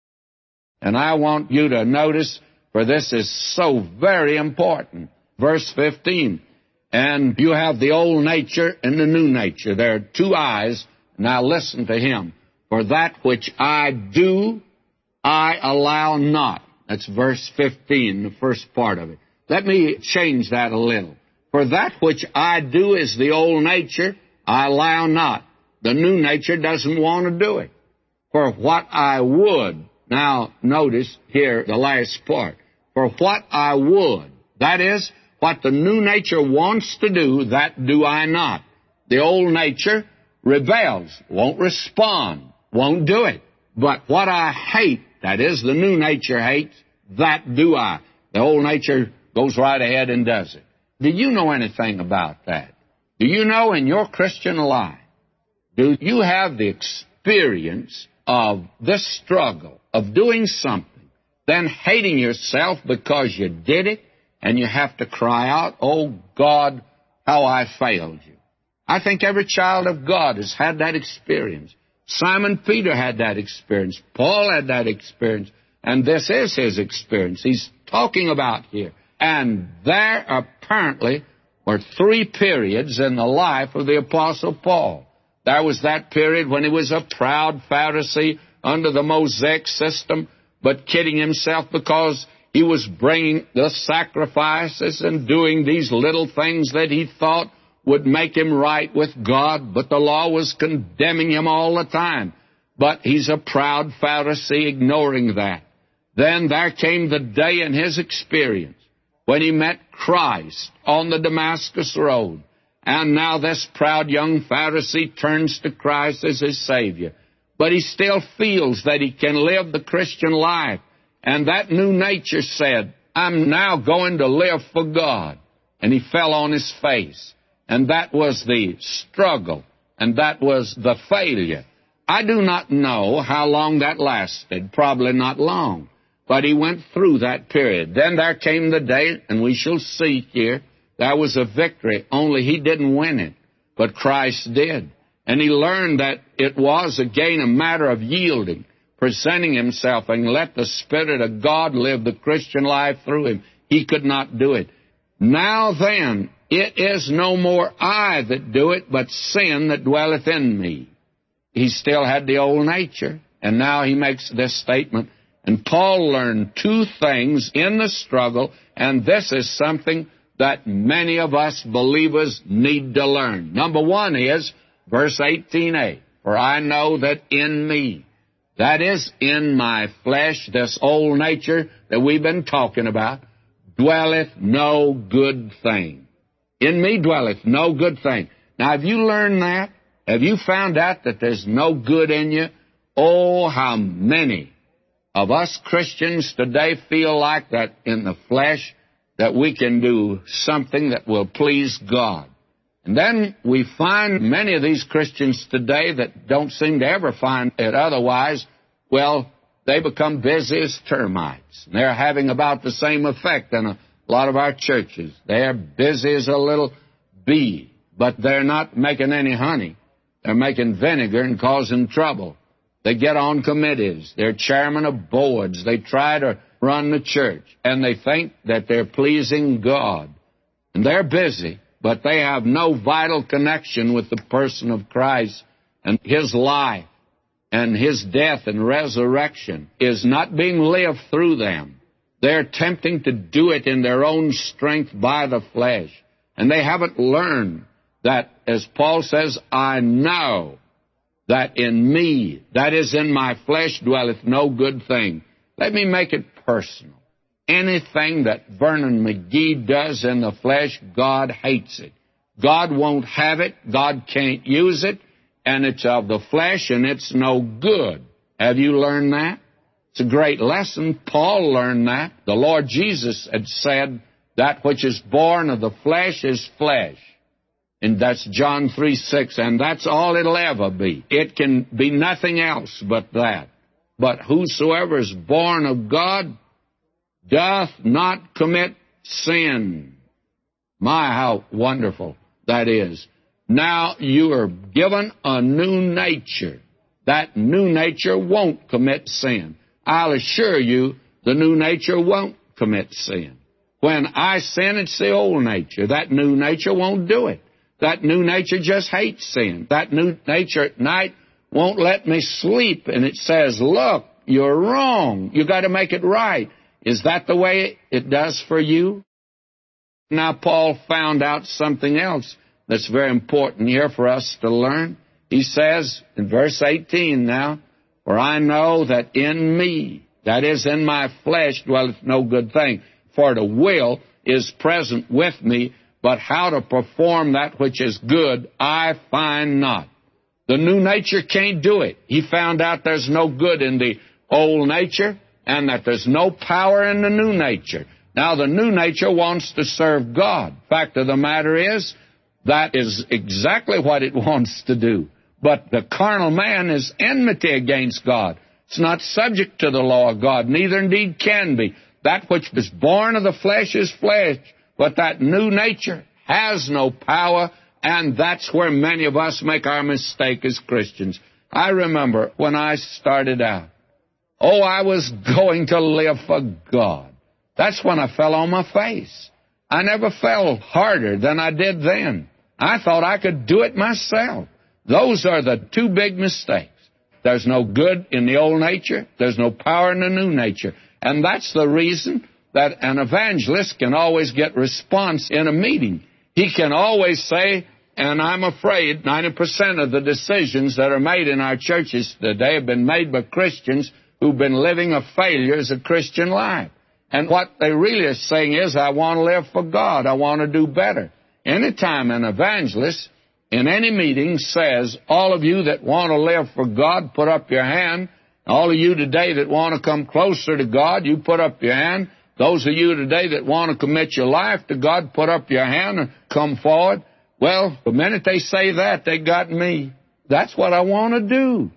And I want you to notice, for this is so very important, verse 15. And you have the old nature and the new nature. There are two eyes. Now listen to him. For that which I do, I allow not. That's verse 15, the first part of it. Let me change that a little. For that which I do is the old nature, I allow not. The new nature doesn't want to do it. For what I would, now notice here the last part. For what I would, that is, what the new nature wants to do, that do I not. The old nature rebels, won't respond, won't do it. But what I hate, that is, the new nature hates, that do I. The old nature goes right ahead and does it. Do you know anything about that? Do you know in your Christian life, do you have the experience of this struggle, of doing something, then hating yourself because you did it, and you have to cry out, "Oh, God, how I failed you"? I think every child of God has had that experience. Simon Peter had that experience. Paul had that experience. And this is his experience he's talking about here. And there apparently were 3 periods in the life of the Apostle Paul. There was that period when he was a proud Pharisee under the Mosaic system, but kidding himself because he was bringing the sacrifices and doing these little things that he thought would make him right with God, but the law was condemning him all the time. But he's a proud Pharisee, ignoring that. Then there came the day in his experience when he met Christ on the Damascus Road. And now this proud young Pharisee turns to Christ as his Savior. But he still feels that he can live the Christian life. And that new nature said, "I'm now going to live for God." And he fell on his face. And that was the struggle, and that was the failure. I do not know how long that lasted, probably not long, but he went through that period. Then there came the day, and we shall see here, there was a victory, only he didn't win it, but Christ did. And he learned that it was again a matter of yielding, presenting himself, and let the Spirit of God live the Christian life through him. He could not do it. Now then, it is no more I that do it, but sin that dwelleth in me. He still had the old nature, and now he makes this statement. And Paul learned 2 things in the struggle, and this is something that many of us believers need to learn. Number 1 is verse 18a, "For I know that in me," that is, in my flesh, this old nature that we've been talking about, "dwelleth no good thing." In me dwelleth no good thing. Now, have you learned that? Have you found out that there's no good in you? Oh, how many of us Christians today feel like that in the flesh, that we can do something that will please God. And then we find many of these Christians today that don't seem to ever find it otherwise, well, they become busy as termites. They're having about the same effect in a lot of our churches. They're busy as a little bee, but they're not making any honey. They're making vinegar and causing trouble. They get on committees. They're chairman of boards. They try to run the church, and they think that they're pleasing God. And they're busy, but they have no vital connection with the person of Christ, and His life and His death and resurrection is not being lived through them. They're attempting to do it in their own strength by the flesh. And they haven't learned that, as Paul says, I know that in me, that is in my flesh, dwelleth no good thing. Let me make it personal. Anything that Vernon McGee does in the flesh, God hates it. God won't have it. God can't use it. And it's of the flesh, and it's no good. Have you learned that? It's a great lesson. Paul learned that. The Lord Jesus had said, that which is born of the flesh is flesh. And that's John 3:6, and that's all it'll ever be. It can be nothing else but that. But whosoever is born of God doth not commit sin. My, how wonderful that is. Now you are given a new nature. That new nature won't commit sin. I'll assure you, the new nature won't commit sin. When I sin, it's the old nature. That new nature won't do it. That new nature just hates sin. That new nature at night won't let me sleep, and it says, look, you're wrong. You got to make it right. Is that the way it does for you? Now, Paul found out something else that's very important here for us to learn. He says in verse 18 now, for I know that in me, that is in my flesh, dwelleth no good thing. For the will is present with me, but how to perform that which is good, I find not. The new nature can't do it. He found out there's no good in the old nature, and that there's no power in the new nature. Now, the new nature wants to serve God. Fact of the matter is, that is exactly what it wants to do. But the carnal man is enmity against God. It's not subject to the law of God, neither indeed can be. That which is born of the flesh is flesh, but that new nature has no power, and that's where many of us make our mistake as Christians. I remember when I started out, I was going to live for God. That's when I fell on my face. I never fell harder than I did then. I thought I could do it myself. Those are the two big mistakes. There's no good in the old nature. There's no power in the new nature. And that's the reason that an evangelist can always get response in a meeting. He can always say, and I'm afraid 90% of the decisions that are made in our churches today have been made by Christians who've been living a failure as a Christian life. And what they really are saying is, I want to live for God. I want to do better. Anytime an evangelist in any meeting says, all of you that want to live for God, put up your hand. All of you today that want to come closer to God, you put up your hand. Those of you today that want to commit your life to God, put up your hand and come forward. Well, the minute they say that, they got me. That's what I want to do.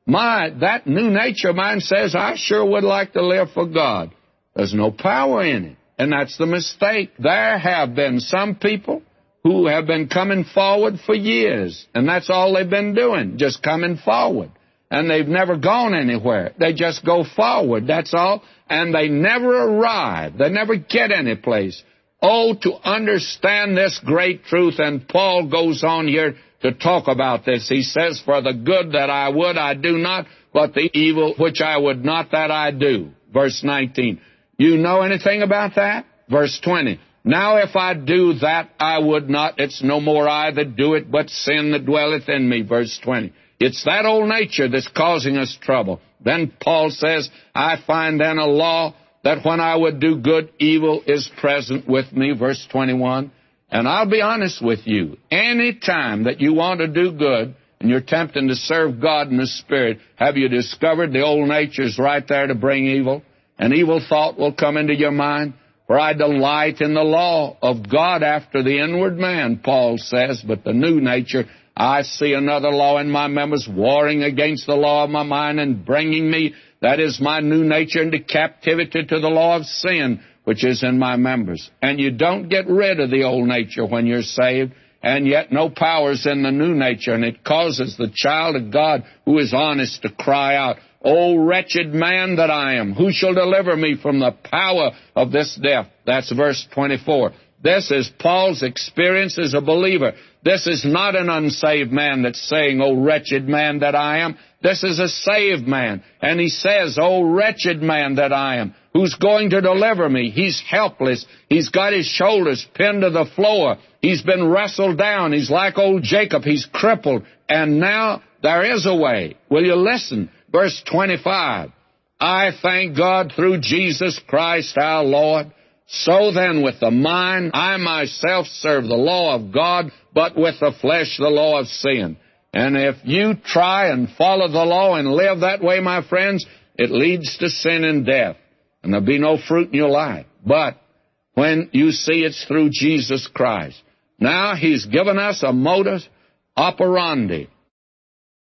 That new nature of mine says, I sure would like to live for God. There's no power in it. And that's the mistake. There have been some people who have been coming forward for years, and that's all they've been doing, just coming forward. And they've never gone anywhere. They just go forward, that's all, and they never arrive. They never get any place. Oh, to understand this great truth, and Paul goes on here to talk about this. He says, for the good that I would, I do not, but the evil which I would not, that I do. Verse 19. You know anything about that? Verse 20. Now if I do that I would not, it's no more I that do it, but sin that dwelleth in me. Verse 20. It's that old nature that's causing us trouble. Then Paul says, I find then a law that when I would do good, evil is present with me. Verse 21. And I'll be honest with you. Any time that you want to do good and you're tempting to serve God in the Spirit, have you discovered the old nature's right there to bring evil? An evil thought will come into your mind. For I delight in the law of God after the inward man, Paul says, but the new nature, I see another law in my members, warring against the law of my mind and bringing me, that is my new nature, into captivity to the law of sin, which is in my members. And you don't get rid of the old nature when you're saved, and yet no power's in the new nature, and it causes the child of God who is honest to cry out, O wretched man that I am, who shall deliver me from the power of this death? That's verse 24. This is Paul's experience as a believer. This is not an unsaved man that's saying, O wretched man that I am. This is a saved man. And he says, O wretched man that I am, who's going to deliver me? He's helpless. He's got his shoulders pinned to the floor. He's been wrestled down. He's like old Jacob. He's crippled. And now there is a way. Will you listen? Verse 25, I thank God through Jesus Christ our Lord. So then with the mind I myself serve the law of God, but with the flesh the law of sin. And if you try and follow the law and live that way, my friends, it leads to sin and death. And there'll be no fruit in your life. But when you see it's through Jesus Christ. Now He's given us a modus operandi.